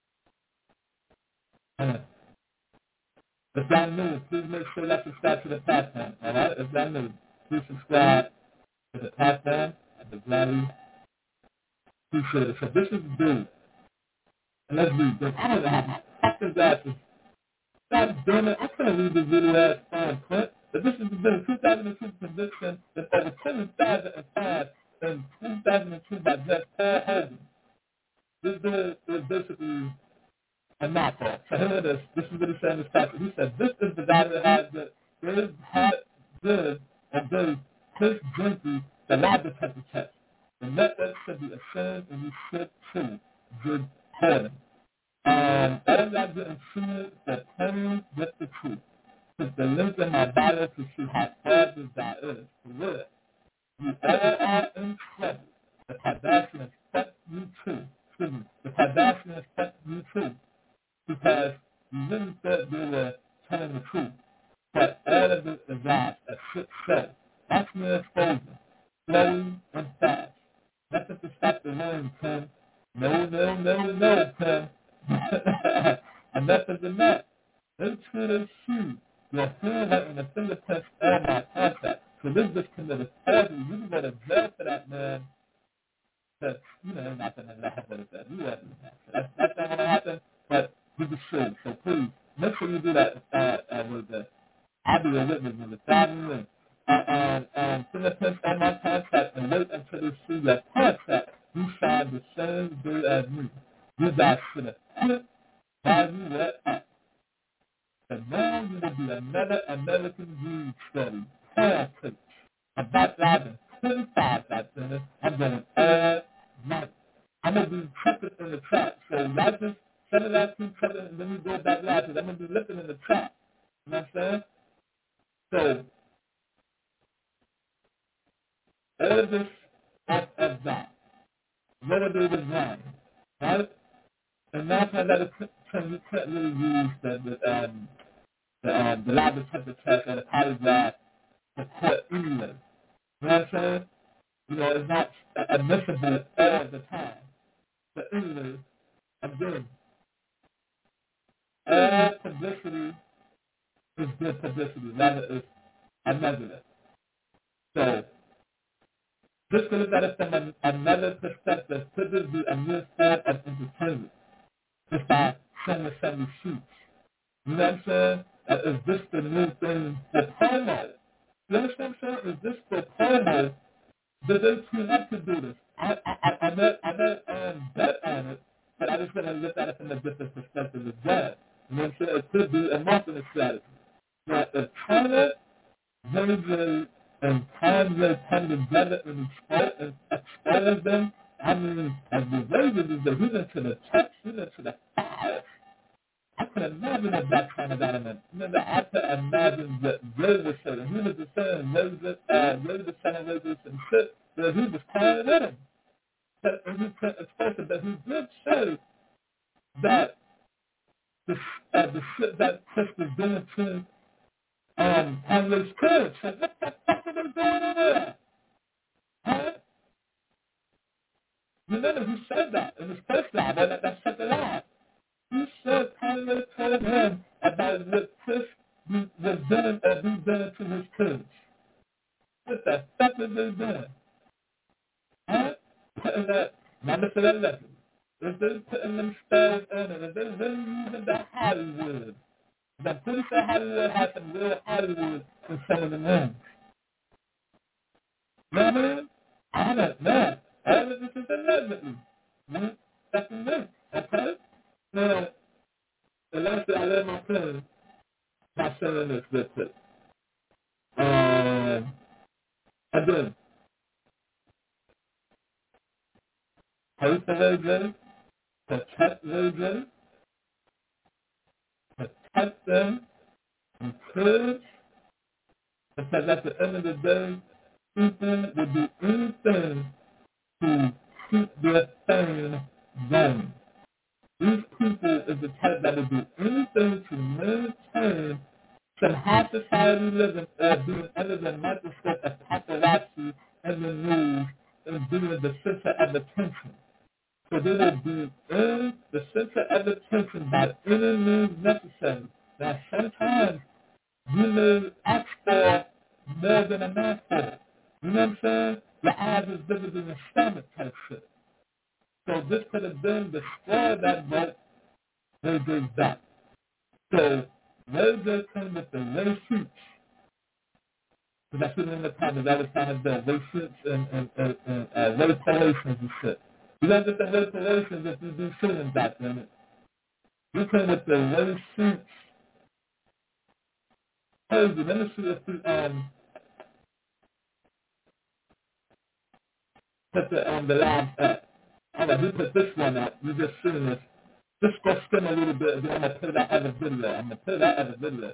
If y'all new, please make sure that you subscribe to the platform. Alright? If y'all new, please subscribe to the platform at the Vladdy. Appreciate it. So this is the dude. And let's read this. I don't know how my fucking glasses. God damn it. I couldn't read this video as fine print. But this is the dude. 2002 conviction that over 2005 and 2002 by Jeff Paul Hogan. This dude is basically a knockoff. So here it is. This is what he said in his paper. He said, this is the guy that has the good, hot, good, and very quick, drinky, the lie detector test. And that should be ashamed, and you should too. Good head. All I didn't see the penny with the truth. Put the link in my bio to see how bad this guy is. For real. You all are in trouble. The Kardashians fuck you too. Excuse me. The Kardashians fuck you too. Because you really thought they were telling the truth. But all of it is lies, a shit show. That's me exposure. Slowly and fast. Nothing to stop the rain, Tim. No, Tim. Enough is enough. Into the shoe. Your handwriting and fingerprints on my contact. So this just committed forgery. You can go to jail for that, man. Because, not going to happen with that. You wasn't that. That's not going to happen, but you can sue. So please, make sure you do that with the audio witness with the family and fingerprints on my contract and wait until they see your contract. You signed the same day as me. You guys should have quit while you were at. And now you will be another American Dream study. Politics. About driving 25 that minute. I'm going to add money. I'm going to be tripping in the trap. So y'all just set it out to tripping and then you go back live because I'm going to be lifting in the trap. You know what I'm saying? So, all this of that. Whatever it was wrong. Right? And that's why that you can't really use the lab detector test or the polygraph to court either. You know what I'm saying? You know, it's not admissible all the time. But anyway, again, all publicity is good publicity, rather it's a negative. So, just to look at it from another perspective, could this be a new form of entertainment? Just by showing some receipts. You know what I'm saying? Is this the new thing for promo? You understand what I'm saying? Is this for promo? Did they tune up to do this? I may bet on it, but I just going to look at it from a different perspective as well. You know what I'm saying? It could be a marketing strategy. Now, if China, Venezuela, and Congress come together and expose them, I mean, as the Ravens is the reason to the church, reason to the fire. I can imagine a black kind of element. Remember, I can imagine that David said, and he was the same, David son of David and shit, that he was calling at him. And he couldn't express it, but he did say that the shit that Chris was doing to Congress kids. So what the fuck are they doing in there? Huh? Remember, he said that in his first line, that set the line. He said Congress told him about what Chris was doing or be doing to his kids. What the fuck is they doing? Huh? Putting that, number for that lesson. If they're putting them spells on it, if they're really using the Hollywood, the police at Hollywood has some real Hollywood in some of the names. You know what I mean? I don't know. All of this is allegedly. That's the name. Okay? Now, the last thing I let my friend by saying this real quick. Again, pay for religion, protect religion, protect them, encourage, because at the end of the day, people will do anything to keep their thing going. These people is the type that will do anything to maintain some high society living being under the microscope of paparazzi and the news and being the center of attention. So they will be in the center of attention by any means necessary. Now sometimes you may ask for more than a mouthful. You know what I'm saying? The eyes is bigger than the stomach type shit. So this could have been the squad that vote they did that. So they just came with the race suits. Because that's what in the comments I was trying to do, race suits and race relations and shit. You don't get the race relations if you do shooting back in it. You came with the race suits. Crazy. Let me see if we put the last up. Alright, we put this one up. You just seen this. Just go spin a little bit, and then I'm going to play that other video. I'm going to play that other video.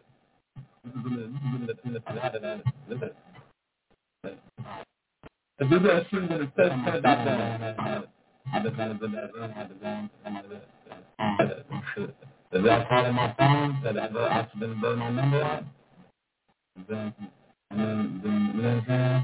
If you're going to see when it says turn that down, I've been trying to do that. I had to go on to if y'all calling my phone, that I go accidentally blow my number out, then, you know what I'm saying?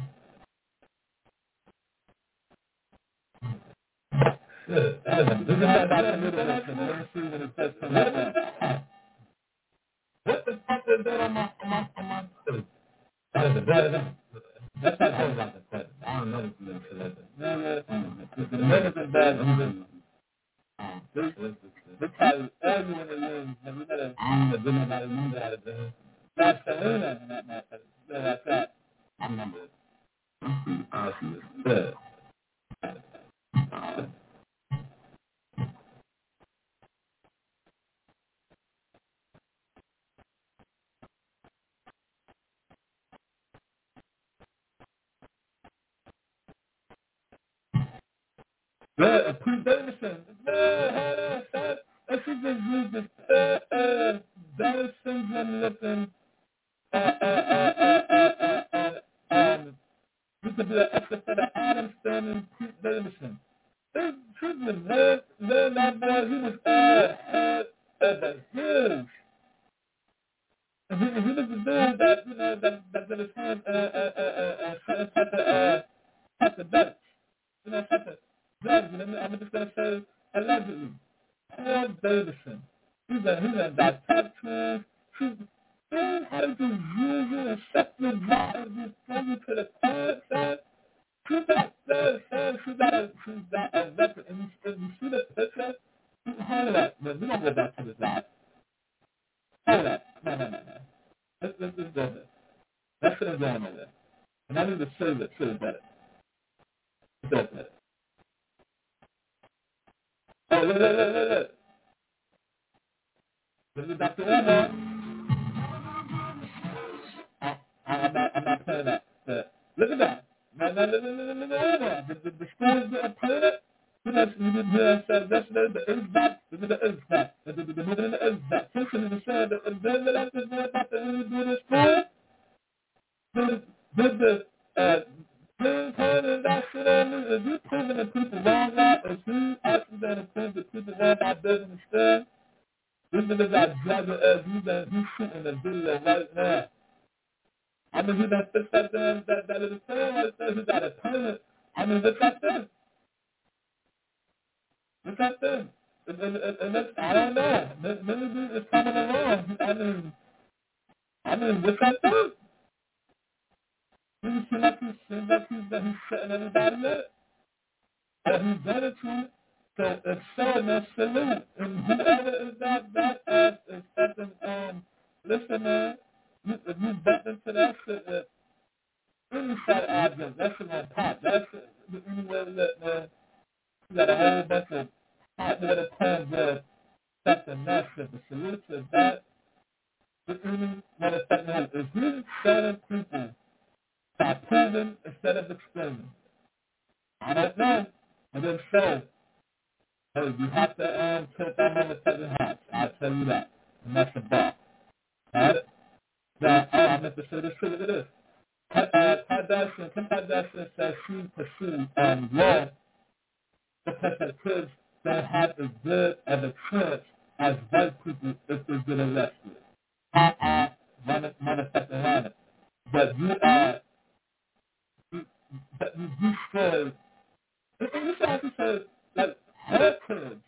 Good. This is about the middle of it. Let me see when it says turn that down. What the fuck is that on my food? That is a bad. That's not how about the pet. I don't know if you know that. The minutes is bad. This is They probably argue in the room, and we gotta do nobody lose out of them. That's the winner in that matter. That's that. I remember it. Good. Pete Davidson. She just used this Down syndrome looking this is the extra for the Adam Stanton Pete Davidson. She was that boy, he was huge. And he was the dude that, you know, that did his hand at the Dutch. You know, at the drugs. I'm just going to say allegedly. Paul Davidson. He's a detective. He had to use it and set the body before to the concert. She's got a record. And you see the picture? Hold up. No, we don't go back to the side. Hold up. No. Let's go there. That should have gone there. And I need to say that should have better. It does better. Oh, look. This is Dr. Omar. I'm not playing that. Look at that. No. The school is getting played it. That's the Uzbek. This is the Uzbek. The Uzbek. Pushing in the side. And then that's the man about to do this school. Did the thing kind of that shit on me? Is you proving that people wrong out? Is he actually going to prove that people wrong out doesn't understand? This nigga got drugger as he's shooting the video right now. I mean, he done fixed that damn, that little thing right there. He got a permit. I mean, look at them. And that's, I don't know. Maybe it's coming along. I mean, look at them. He seems like he's setting everybody up. But he's done it to him. So it's showing us salute. And whoever is that ass is fucking, listen, man. If you bump into that shit, any sort of object, that shit gonna pop. That shit, anywhere to look, man. You got a whole bunch of hot little plans of stuff and that shit. The salute is that. Any motherfucking, if you shutting people by proving instead of explaining, I don't know. And then say, hey, you have to put that motherfucking hat. I'll tell you that. And that's the bar. Alright? Now, I meant to say this shit. Look at this. Kim Kardashian says she pursued law because her kids don't have as good of a chance as white people if they get elected. Motherfucking running. But you said, you actually said, like, her kids.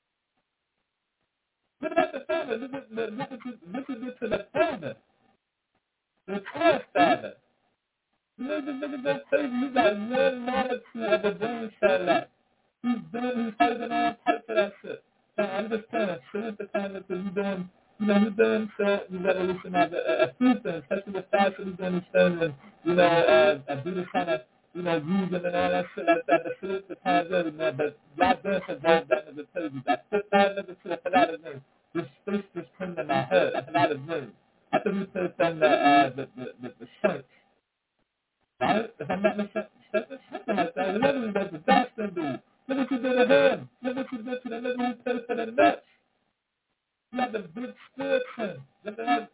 What about the father? Look at the father. The child father. Look at that face. You got one molecule of a brain satellite. He's holding all types of that shit. So I'm just saying, salute the kind of you're doing, you're doing shit, you revolutionize a few things, especially with fashion, you're doing these things, and, do this kind of, using and all that shit like that. The salute the kind of, but y'all doing shit goes down to the table. I put that nigga to a lot of things. This face just came to my head. I forgot his name. I think he said from the Saints. Right? If I'm not mistaken, something like that. Literally, that's the Dustin dude. Look what you did to him. Look what you did to the nigga who played for the Nets. You had the big spirit thing. Look at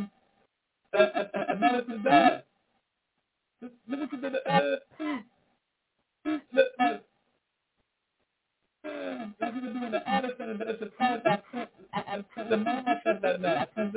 American Dad. Look what you did to Pete. Look like, like you were doing the Addison, but it's a time I can't remind myself right now. I can't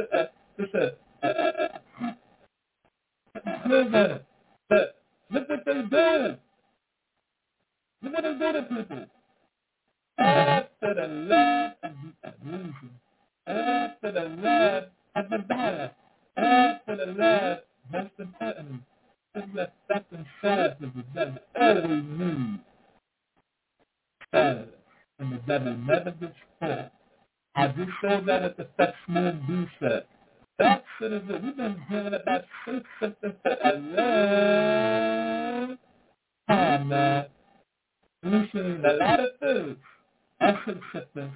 but look what they do. Look what they do to people. After the love of the illusion. After the love of the dollar. After the love, most importantly, is the fucking service the devil always needs. Service. And the devil never gets full. I just showed that at the Fetch Smooth B set. That shit is it. We've been doing it back since a long time, man. We've seen a lot of things. I should shit this.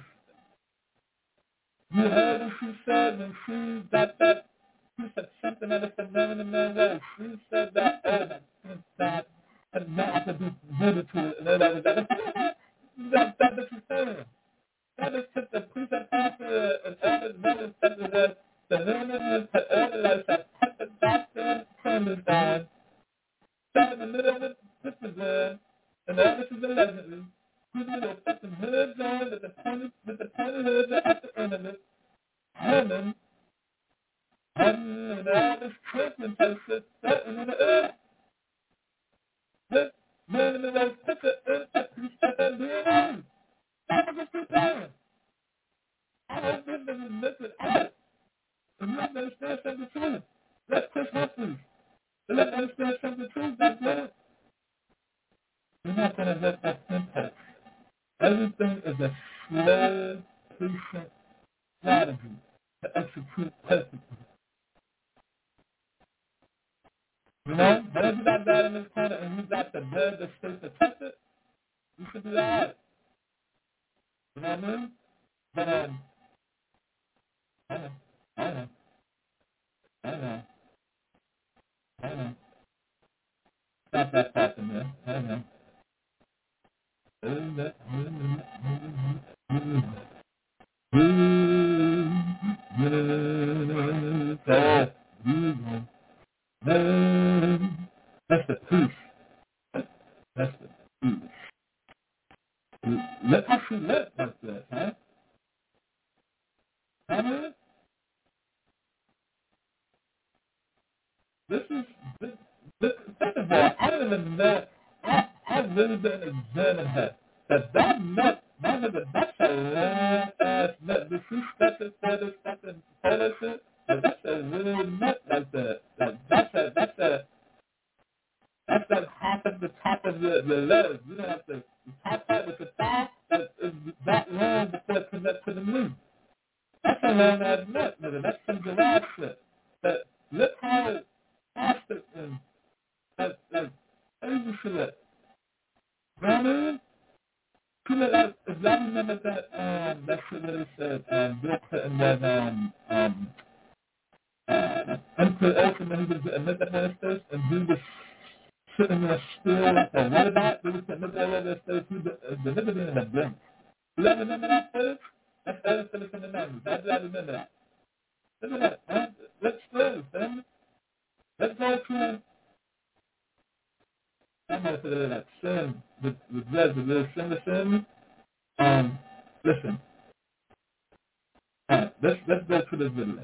You heard what she said when she got that. She said something that is a man in man way. She said that, that, and now I could be rooted to it. And then that was that. That's what she's saying. That is just a presentation and all the knowledge that the women to analyze that put the doctor premise on. Start in the middle of this is and all this is allegedly. Who's going to put the hoods on with the pointed hoods at the end of it. Herman, and all this Clinton type shit, starting in the earth. This man in the world put the earth at the step and doing on. That was what she's saying. I don't think this is missing out. And you have to understand something too. That's Chris Humphries. And let's understand something too, that's it. You're not going to let that impact. Everything is a slow, patient strategy to execute perfectly. You know, but if you got that in this corner and you got the bird that's supposed to touch it, you should be all right. You know what I mean? But, I know. Stop that talking, man. I know. That's the proof. That's the proof. Let us let like that, huh? I mean, this first of all, I don't even know. I really didn't examine her. That nut, that's a long ass nut. Did she step it for this fucking photo shit? That's a real nut like that. That's that half of the top of the legs. You don't have to top that with the thigh. That is that long before it connects to the knee. That's a long ass nut, nigga. That's some giraffe shit. But look how it plastic and that crazy shit. You know what I mean? If I remember that shit that it said, Bill Clinton was, until Elson when he was another minister, and he was sitting there still like a what about? There was another minister who delivered in a blink. You ever remember that footage? That's Ellis Phillips in the 90s. I remember that. Look at that, man. Let's go, family. Let's go to, I'm going to say that sin, the judge, the little sin to sin. Listen. Let's go to this video.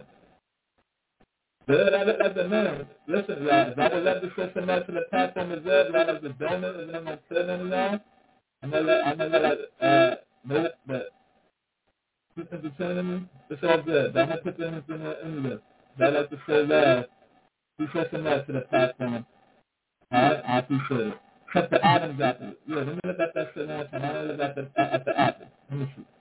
Listen, guys, I would love to show some out to the platform as well, right as the donor, and then I'm telling you I'm gonna let put them to telling me, it's all good. I'm gonna put them in the list. I'd like to show love. You show some out to the platform. Alright, I appreciate it. Check the Adams apple. Yeah, let me look at that shit now, and I'm gonna look at the apple. Let me see.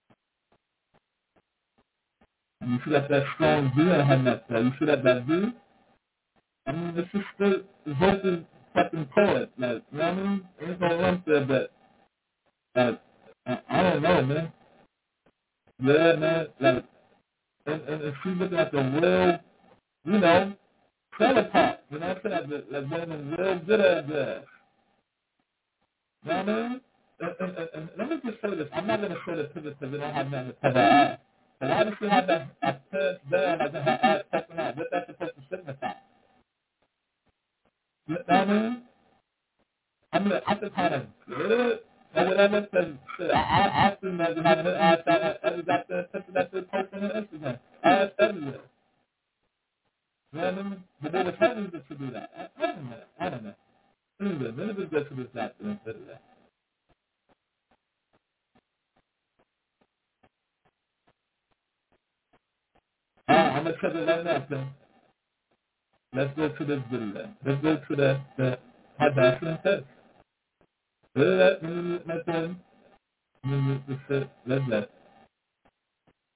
You see that strong V on her neck there. You see that V? I mean, this is still versus fucking poet. Like, you know what I mean? Ain't gonna run there, but, like, I don't know, man. Yeah, man. Like, and if she's looking at the real, you know, trailer park, you know what I'm saying? Like one of them real good at that. You know what I mean? And let me just say this. I'm not going to show the picture because we don't have nothing to cover our ass. But obviously have that appearance there, like her ass poking out. What that's supposed to signify? You know what I mean? I mean, I just had a good, or whatever, because I asked them that we have an ass out, and we got the picture that they're posting on Instagram. Ass everywhere. You know what I mean? But they were telling us to do that. I don't know. Anyway, let me just go to this chapter instead of that. I'm going to tell you right now, so let's go to this video. Let's go to the Hadassah test. Let's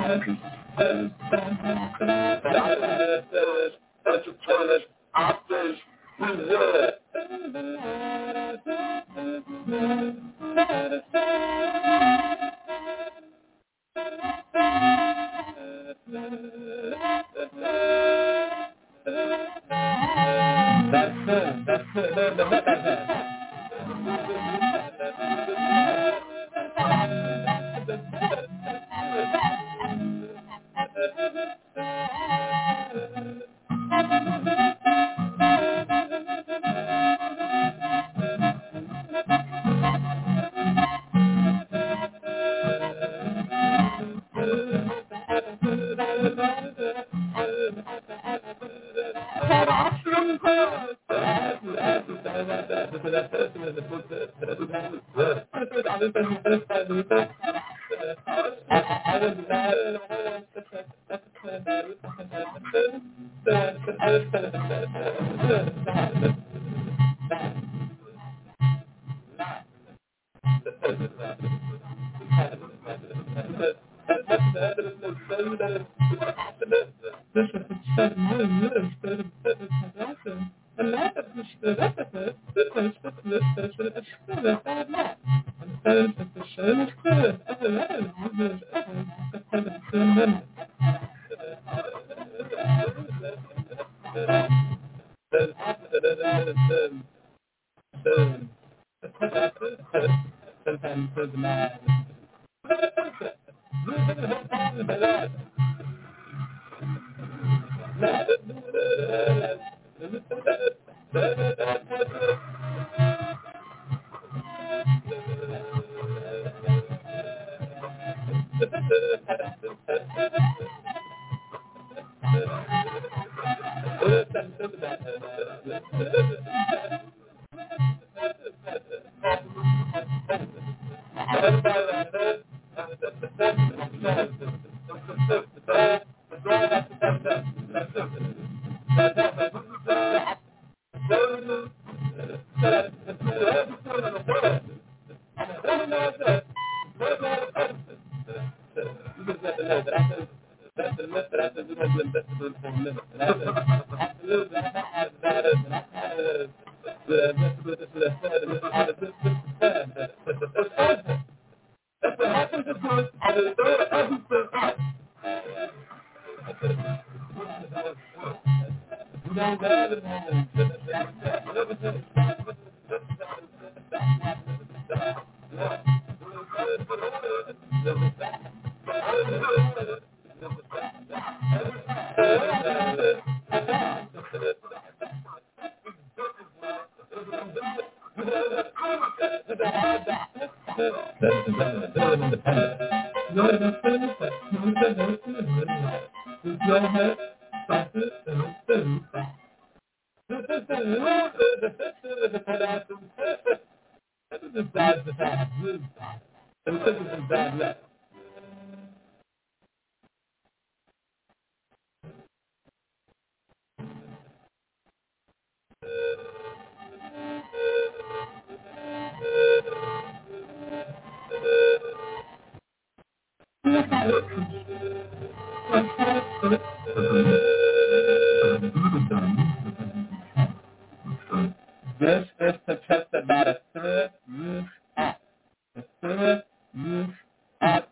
This is to test about a third use app. The third use app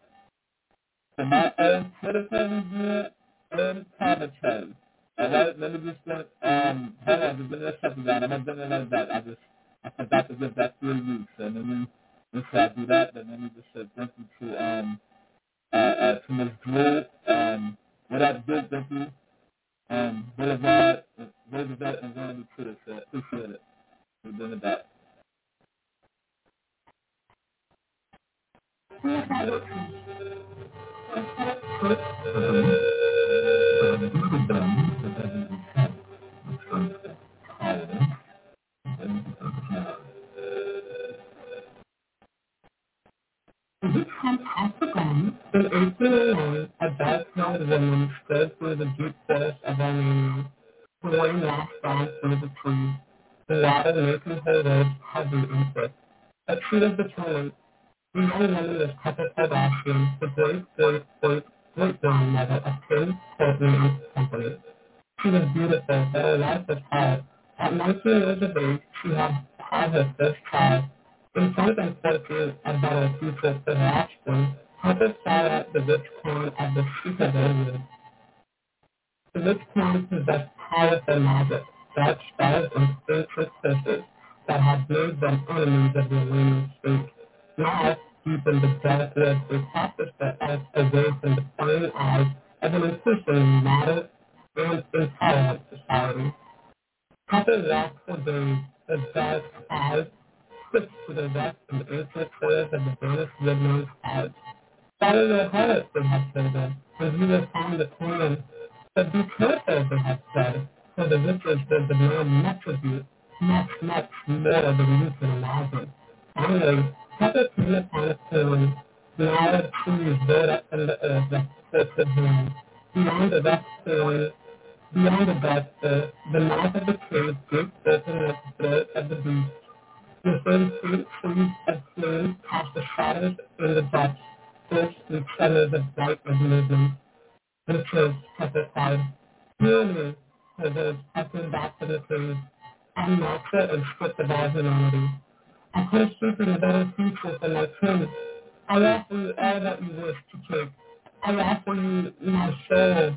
to my own citizens and commentators. Alright, let me just hold on, just bring that stuff down. I'm not doing like that. I forgot to give that 3 weeks. And then once I do that, then let me just thank you to Ms. Drew, what I did, thank you, Boulevard, Roosevelt, and Randy Twitter, so appreciate it. We're doing that. This fantastic one. In April, a background is administered through the deep test of only 40 last dollars for the tree. The latter making her words heavy interest. A tree of the toilet. The young woman is Pepper Kardashian, the great great grandmother of Prince Ferdinand's company. She was beautiful, but her life was hard. At 19 years of age, she had her first child. In 2014, about a future for her offspring, Pepper sought out the rich clan of the Supervillains. The rich clan possessed powerful magic, dark spells, and spiritual curses that had made them enemies of the Illuminati state. Now, deep in the dark earth, they practiced their art away from the prying eyes of an increasingly modern and intolerant society. Pepper walked the days, her dark eyes fixed to the west and ancient pillars of the Venus Midnight Clouds. Father their hearts, they had children, and he was found the queen. But be careful, they had said, for the riches will demand much of you, much more than you can imagine. Finally, Pepper came upon a clearing. Beyond trees reared up from the earth like sacred hands. Beyond the vast clearing, beyond the dark earth, the mouth of the cave gaped open like the throat of the beast. Within fruit trees of flame cast the shadows in the depths, first through colors of bright organisms. Richard testified, "Really, for those passing back to the trees, I'm master and stripped of all humanity. I could sleep in a better future than my twins. I offer you all that you wish to take. I offer you my soul,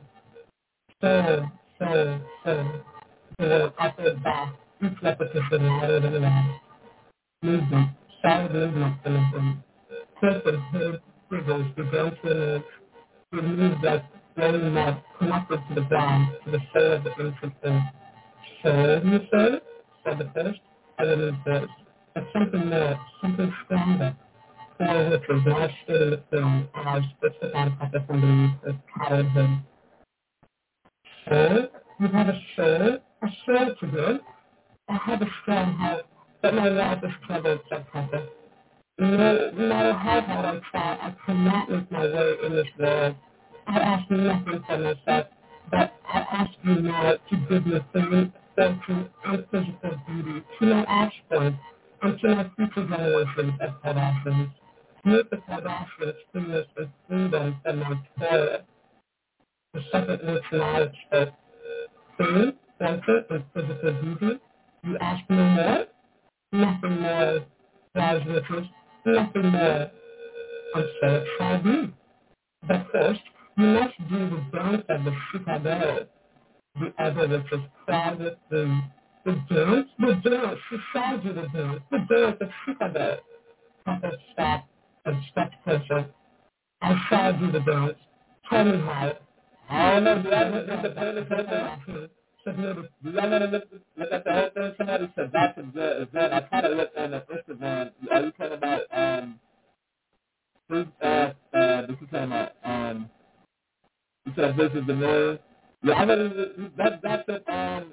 soul." The offered back, each repetition rather than another. Movement, solid movement, and surface head figures began to remove that flowing mud connected to the ground, to the soul of the ancient earth. "Sir, you said?" said the first, and then the first. "But something more, something stronger." Poor Richard now stood in the film, eyes fixed upon Pepper from beneath his powdered hood. "Sir, you have a soul? A soul to good? I have a strong heart, but my life is troubled," said Pepper. "No matter how hard I try, I cannot make my way in this world. I ask nothing for myself, but I ask you now to give me human, spiritual, and physical beauty to my offspring and to my future generations of Kardashians. Make the Kardashians free us and freedom from my terror." The second missionary spoke. "Fame, spiritual, and physical beauty? You ask no more?" "Nothing more, wise Richard, nothing more." "And so it shall be. But first, you must do the dance of the Citadel." The other Richard cried with the dance, she showed you the dance of Citadel." Pepper stopped and stepped closer. "I showed you the dance. Tell me how. I don't know, do I look at the dance? Submitted. Do y'all want to look at the whole thing? Somebody said that's good. I tried to look on the Instagram. Are you talking about, this is talking about, you said this is the moon? Yeah, I know that's a,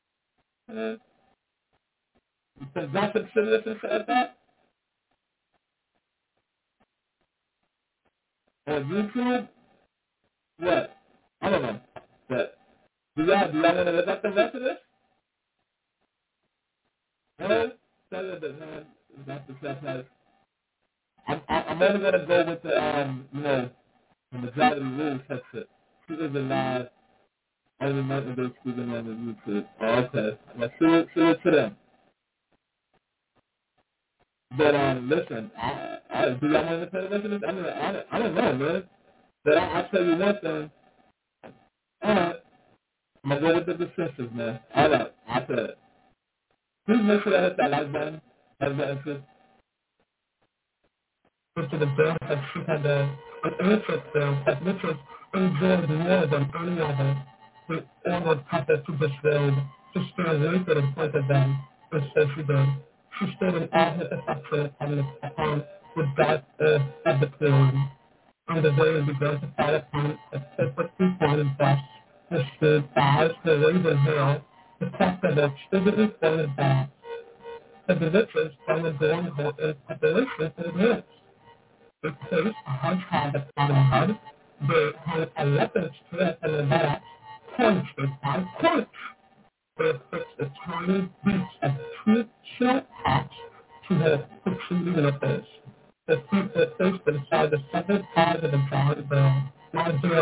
does that consider this as that? On YouTube? What? I don't know. But do y'all want to look at the rest of this? No? That's the stuff that I'm only gonna go with the the majority rule sets it. She is alive. Every month they're speaking on the YouTube. Oh, okay. Now salute to them. But listen, I do y'all want to pay attention to this? I don't know, man. But I'll tell you one thing. Alright. I'm gonna go with the decisions, man. Alright, I said it. Please make sure that hit that like button. Like button, to the birth of Citadel, and Richard that Richard enjoyed more than any other. He ordered Pepper to dissuade, to steer Richard in front of them, and so she did. She stood in all her affection upon the dark earth of the clearing. On the day began to fall upon a perfectly formed bust, the stood bars, the raven hair, the fact that it distributed formed back. The riches from the dome had a separation to the roots. The case had the head, they had a leopard strip in the back, punched by punch. They fixed a tiny beach of 2 short hats to her pixie universe. The feet that faced inside the severed part of the giant bone, now doing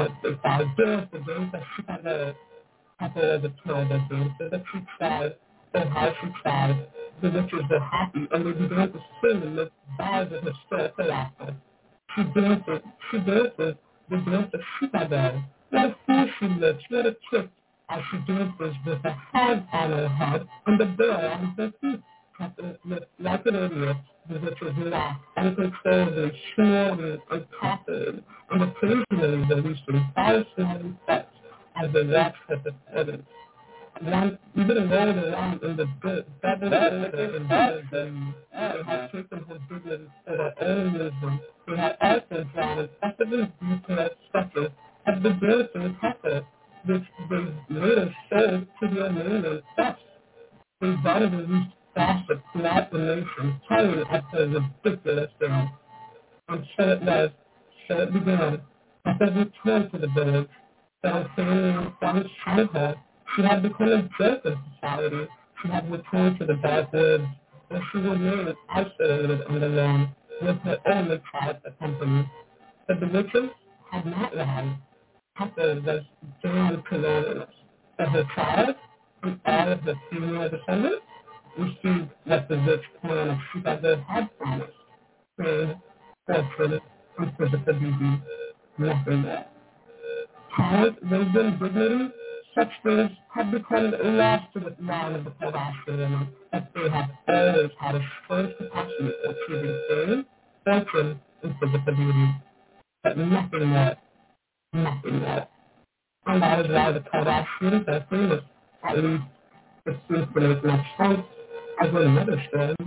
doing that she had the plan that doing so that she tried and how she tried the witches are happy and they began to sing and the bars of the spirit thereafter. She dances, the dancer she had there. What a fool she lives, what a trick as she dances with a hand on her head and the bell on her feet. Like an idiot, the witches laughed and they scolded, shouted, and coughed, and occasionally they used to fire singing sets as the rest had the feathers. One, even though around in the feathers and birds and had taken his dignity to their own wisdom, he had also drawn his effortless detailed structure of the birds and the pepper, which they later showed to the unknown best. They wanted to reach faster throughout the nation, telling after the ridiculous thing. And so it was, so it began. As they returned to the village, that was singing songs with her, she had become a jerk of society. She had returned to the bad birds, and she was really isolated and alone, with her only child accompanied. But the witches had not lied. Pepper was during the colonials, and her child and all of the female descendants received what the rich clan of Chicago had promised. Trade, portrait, and physical beauty, nothing more. Pride, wisdom, dignity, such things have become lost to the mind of the pedestrian, as they have always had a strange capacity for achieving fame, fortune, and physical beauty. But nothing more, nothing more. And that is why the Kardashians are famous, at least the symphony is much strength, as well as other stories.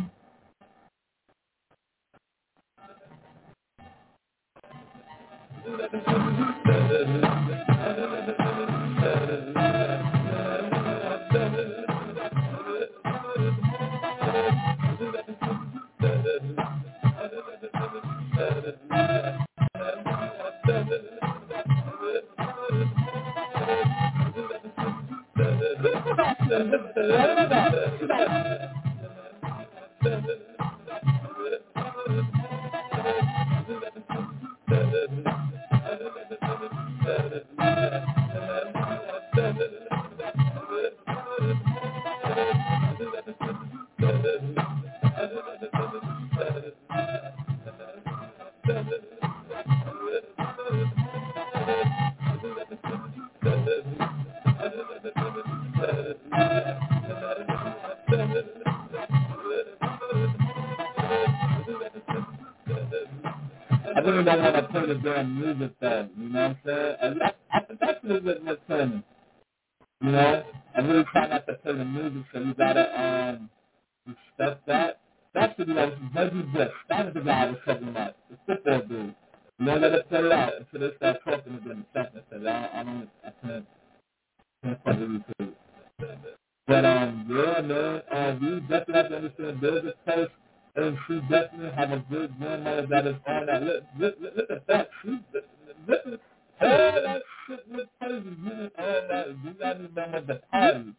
I really don't want to play the damn music thing, you know what I'm saying? And that's what's funny, you know? I really try not to play the music, so you gotta respect that. That should be like Reggie Bush. That is the guy I was talking about. The football dude. You know, let it play out until they start talking again in a second, because I can't fuck with you too. But, yeah, man, you definitely have to understand there's a place, and she definitely have a good grandmother that is on that. Look at that. Listen, all that shit was crazy. You did all that. You got to remember the party.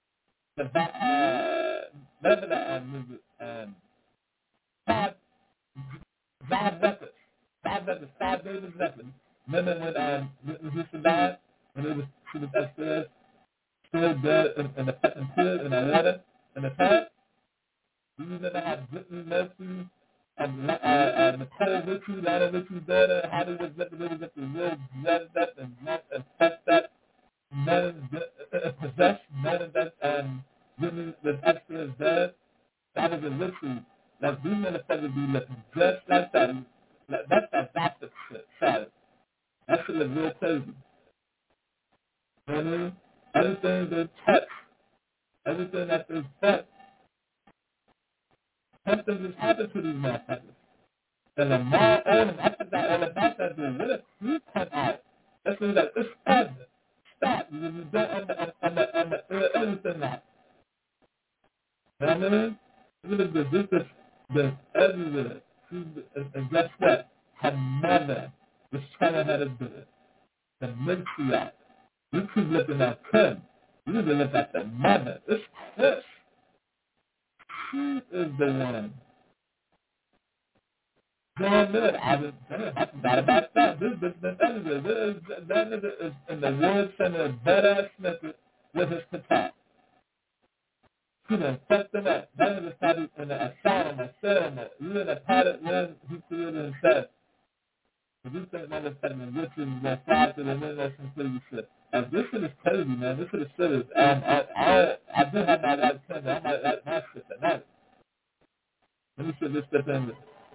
Remember that music, Five Records. Five Davis Records. Remember when Whitney Houston died? When she was upstairs, still dead in the fucking pit, in the water, in the tub? You remember how Whitney Mercury and Nicole Richie, Lionel Richie's daughter, Hollywood represented the real drugged up and drunk and fucked up, possessed, murdered that, Whitney was upstairs dead? That was a ritual. Like, these motherfuckers be looking just like that. That's that bastard shit. Sorry. That shit is real crazy. You know what I mean? Everything they touch, everything that they touch, something just happened to these motherfuckers. And the more on I forgot all about that dude. What if you come out? That means that it's fun. Stop. You don't under everything now. You know what I mean? This is the everywhere. And guess what? Her mother was telling her to do it. The matriarch. You keep looking at him. You need to look at the mother. It's this. She is the one Damn it, I forgot about that. This nigga is in the woods and a badass snippet with his guitar. He done fucked him up. That nigga started in an asylum, a settlement. You in a padded room, he created himself. If you think motherfucking this is more faster than that's some crazy shit. And this shit is crazy, man. This shit is serious. I do have my right tender. I might like my shit tonight. Let me see this stuff in.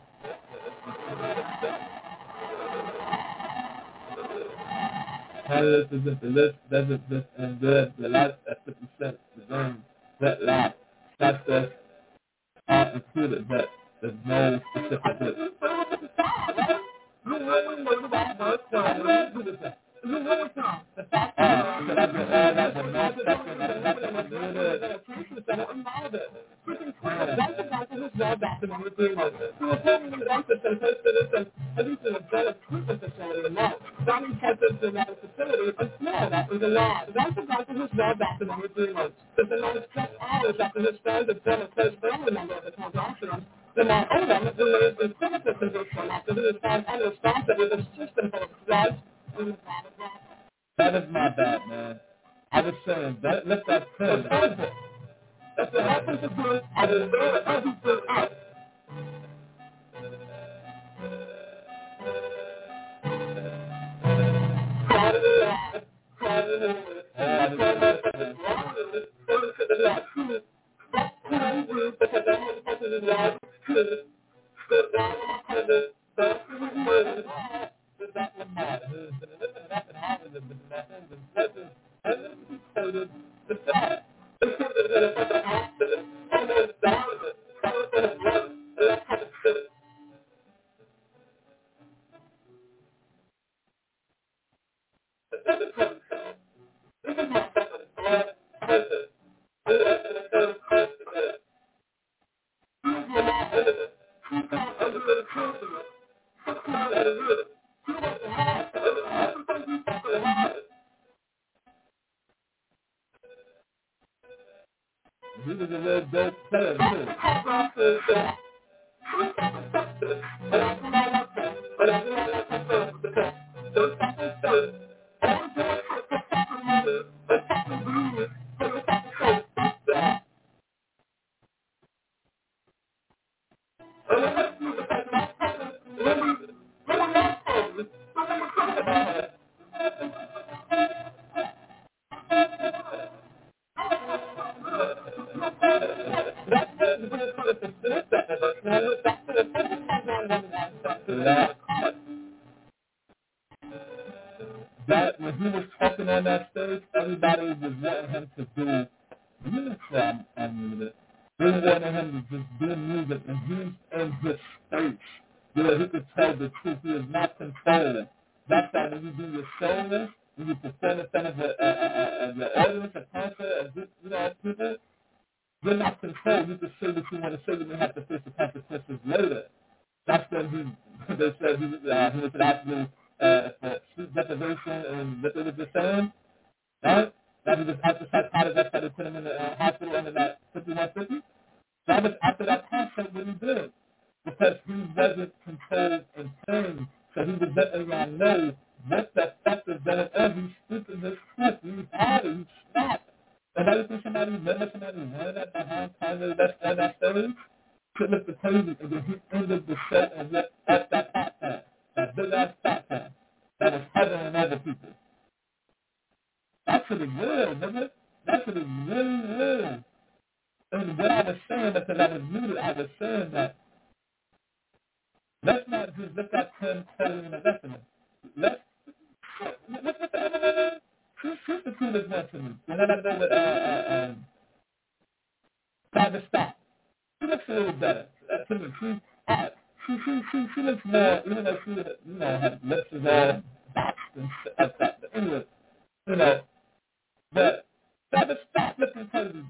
This is the list, that's this, and the last at 50 cents. Then that last, that's the included that there's no specific list. That is my bad, man. I was saying that let that turn. That's what happens to us. I just know everything out. This is a little bit better too. That when he was talking on that stage, everybody was wanting him to do music. They wanted him to just do music, and he's in his space where he could tell the truth. He is not controlling. That's why when you do your show list, when you perform in front of the audience, a concert, people, you're not controlled. You can say what you want to say, you don't have to face the consequences later. That's when they said he was an absolute street deprivation and what they were just saying, right? That he was after psychotic, that's why they put him in the hospital under that 5150. That was after that concert what he did. Because he wasn't controlled and trained, so he was letting y'all know what the fuck is going on. He's speaking this truth. He's hard, he's smart. And everything somebody ran at behind Kanye that's on that stage, to look the crazy, and then he ended the set and let up that platform, that big ass platform, that was hovering over people. That shit is real, nigga. That shit is really real. And what I was saying, because I was muted, I was saying that let's not just look at him telling an investment. Let's, what's the other name? Who's the coolest one to me? And then I go with, Private Stock. She looks a little better. To me, she looks more, even though she, her lips is all boxed and shit like that. But anyway, but Private Stock looking crazy.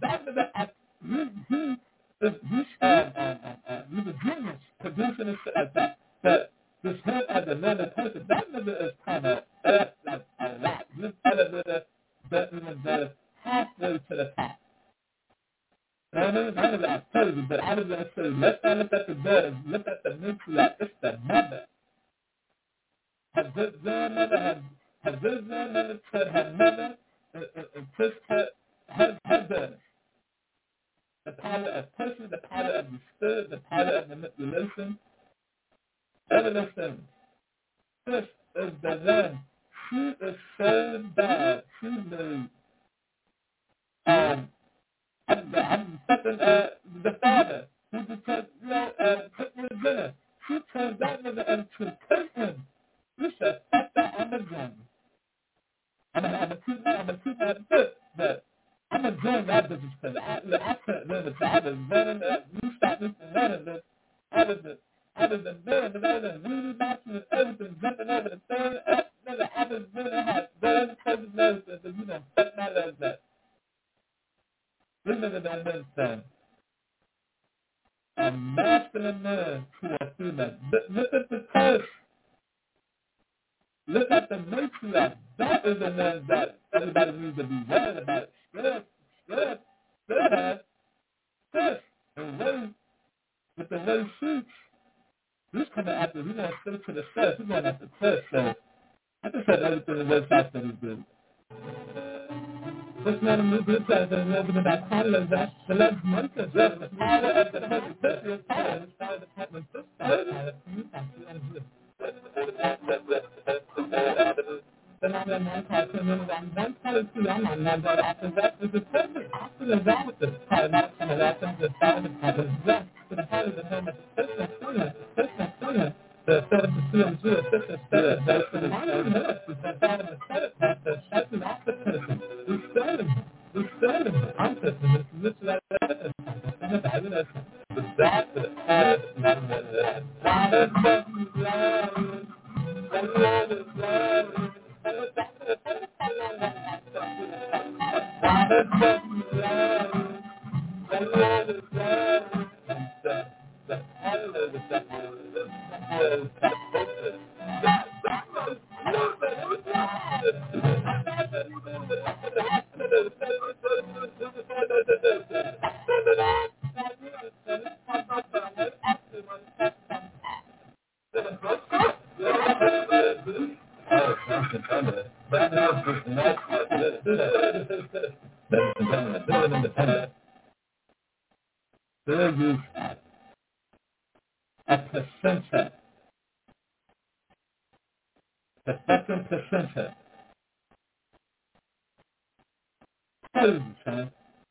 He's a genius producing and shit like that. But this him as a normal person, that nigga is kind of like a lot. This other nigga doesn't even go halfway to the top. None of that tells you, but I was going to say, let's not look at the birds, look at the nucleus, it's the mother. Has this grandmother, has this grandmother said her mother, kissed her, has the power of pushing, the power of the spirit, the power of manipulation? Evolution. This is the one. She is so bad. She made, I'm fucking, the father, who just, took me to dinner. She turned that nigga into person. You said, fuck that, I'm a gun. I'm a two man fit, but I'm going to join that business because I couldn't live it. I was running that, you stop me from running this. I was the man that I was really bouncing and everything, jumping over the thing. I was really hot, very crazy nerves, and you know, fuck my legs up. This nigga don't understand. A masculine man to a female. Look at the curse. Look at the matriarch. That is the one that everybody needs to be worried about. Scared, and way, with the way shoots. He's coming after, he's going to stick to the church. He's going after church. So I just said everything that works out that he's good. This man is good at the living about colors that the less mental just the power of the hesitation power is power of the public system. Then I'm in one part, and then I'm one part of two, I'm on that after that is the perfect after the that with the part not and that's the part of the part of that to the part of the home of the system the set of the students do a system that's the modern nurse is that part of the set the shut it off the person who's serving the concept and this is that a placenta, the second placenta. Crazy, son.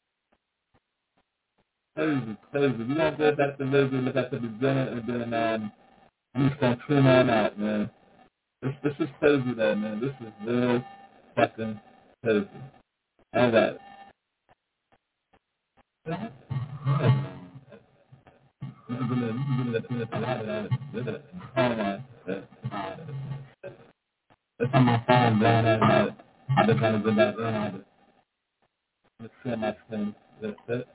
Crazy. We don't go back to look at the beginning and then we just gonna tune on out, man. This is crazy though, man. This is real fucking crazy. All right. That's on my phone, man. I just want to go back in. Let's see my screen. That's it.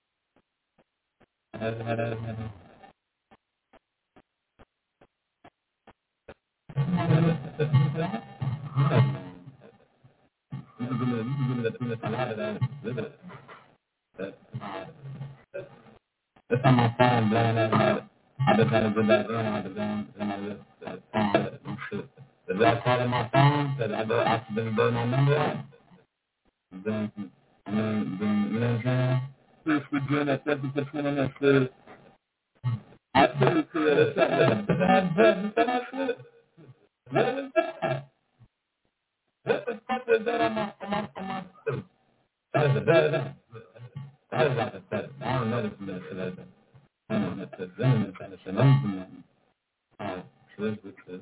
It's on my phone, man. I just want to go back in. I just want to is that part of my phone? That I accidentally did my number out? Then, you know what I'm saying? Please begin at 7% on that shit. I feel it to you. That's it. What is that? What the fuck is that on my suit? That is like a set. I don't know this is that. I don't know this is that. Alright, so this is it.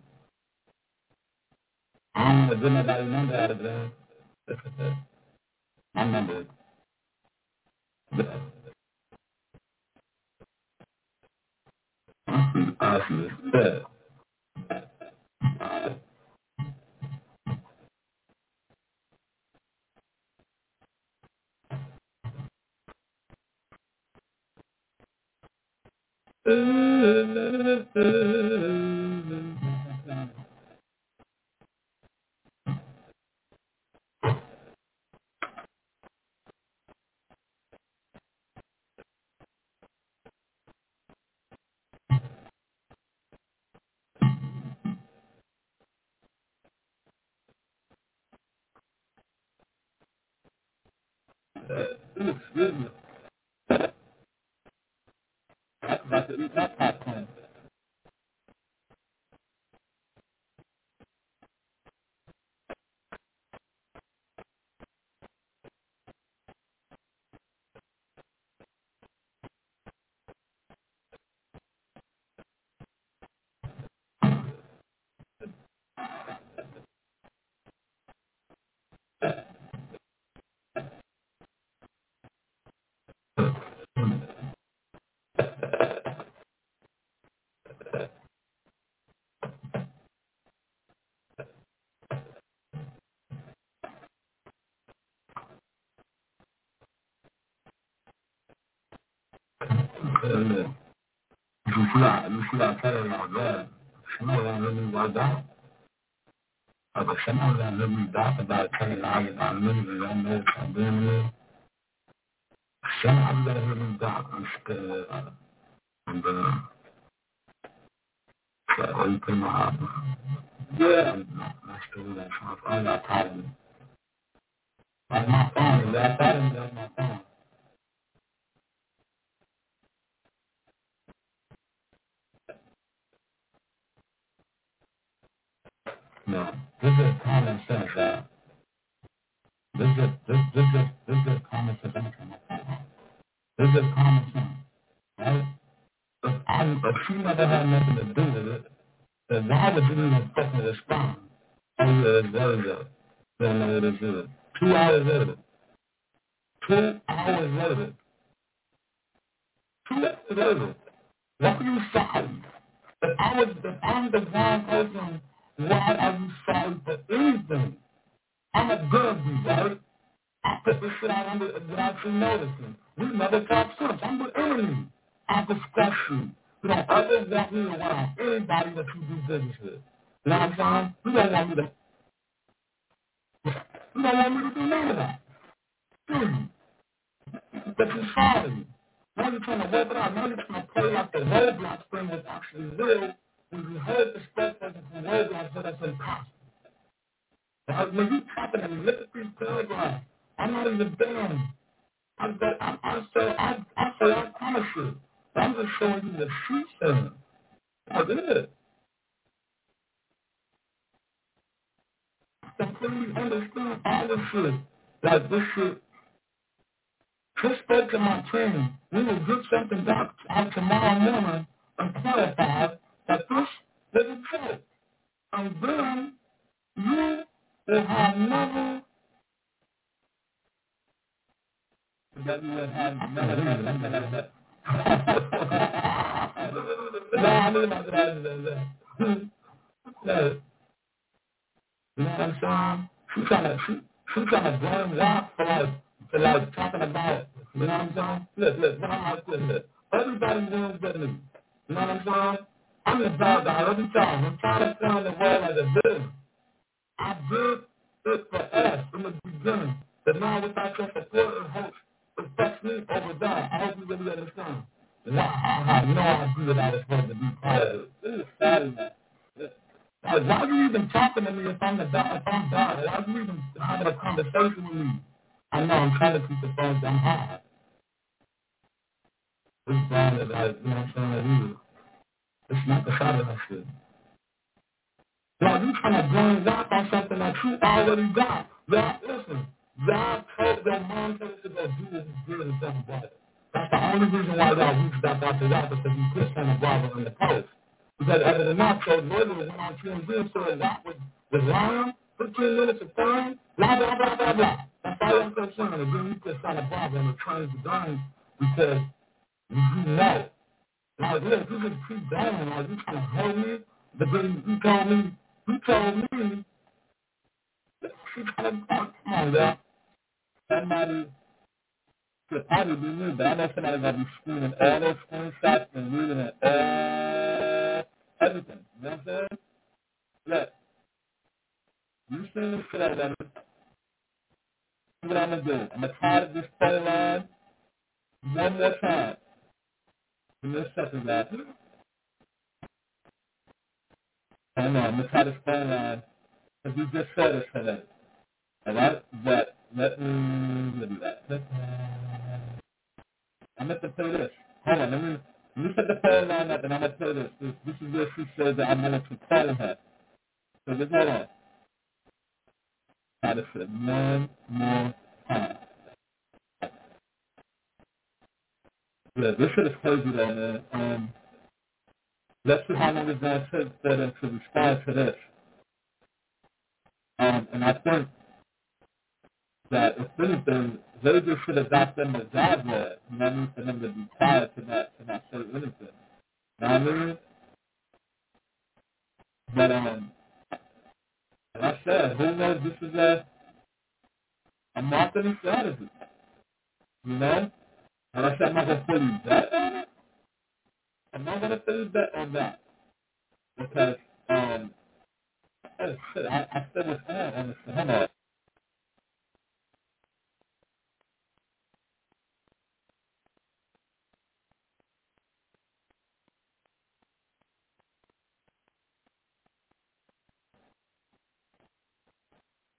I don't know, didn't nobody number out of there. This is it. My number is awesome as shit. Excuse me. I'm about to eat that popcorn. You see that telling like that. Somebody don't really like that. But somebody don't really talk about telling lies about movies. I know what I'm doing here. Somebody don't really talk instead and so everything will happen. Yeah. That's true. That's my phone. I got problems. That's my phone. That's my phone. No. This is common sense, This is common sense. This is common sense, right? If she never had nothing to do with it, then why would you even fucking respond? Oh, yeah, then it is good. 2 hours later. 2 hours later. 2 hours later. Why are you sorry? If I'm the wrong person, why are you sorry for anything? I'm a good dude, right? I put this shit out without you noticing. We never talk since. I'm the enemy. I discuss you. You don't ever want me around anybody that you do business with. You know what I'm saying? You don't want me to do none of that. Do you? But you're sorry. Now you're trying to work it out. Now you're trying to play like the roadblocks thing was actually real. When you heard the stuff that was the roadblocks, that's impossible. Now, when you talking and you look at these paragraphs, I'm not even done. I promise you. I'm just showing you the street thing. I did. I completely understand all this shit. Like this shit. Just spoke to my team. We will get something back out tomorrow morning and clarify that this is a joke. And then you will have never that you would have never no, I mean about that. No. You know what I'm saying? She's trying to blame that for like talking about, you know what I'm saying? Look, what I'm like, look. Everybody wins but me. You know what I'm saying? I'm just bad guy every time. I'm trying to turn the world like a business. I did it for us from the beginning. But now without your support and hope, it affects me over time. I hope you really understand. I have no idea that I was supposed to be part of it. This is sad, man. Like, why are you even talking to me if I'm bad? Why are you even having a conversation with me? I know I'm trying to keep the phone down high. This phone is like, you know what I'm saying, that you. It's not the side of that shit. Now, you trying to blame that on something that you already got. That, listen, God told your mom to go do this and do this and that. That's the only reason why y'all reached out after that, because you put Santa Barbara in the post. Because other than that, so Lord was on TMZ, so that was lying, 15 minutes of time, blah, blah, blah, blah, blah. That's all I'm saying. And then you put Santa Barbara in the trains to going because you know. Like, look, you just keep going, like, you trying to hold me, but then you told me, she's trying to come on, that. Somebody could probably be me, but I know somebody's going to be screening all those screenshots and reading it, everything. You know what I'm saying? Look, you see this shit out there. What I'm going to do. I'm going to try to this phone line one more time. Give me a second, man. I know, I'm going to try this phone line because you just said it today. Alright? But let me do that. I meant to play this. Hold on, let me set the phone line up and I'm going to play this. This is where she says that I'm going to call her. So just hold on. Try to say one more time. Yeah, this shit is crazy though, man. Let's see how long it's going to take for them to respond to this. And I think that if anything, they just should have got them the job there. You know what I mean? For them to be quiet to not say anything. You know what I mean? But like I said, who knows, this is a marketing strategy. You know? And I said I'm not gonna put you bet on it. I'm not gonna put you bet on that. Because oh shit, I still was on this. Hold on.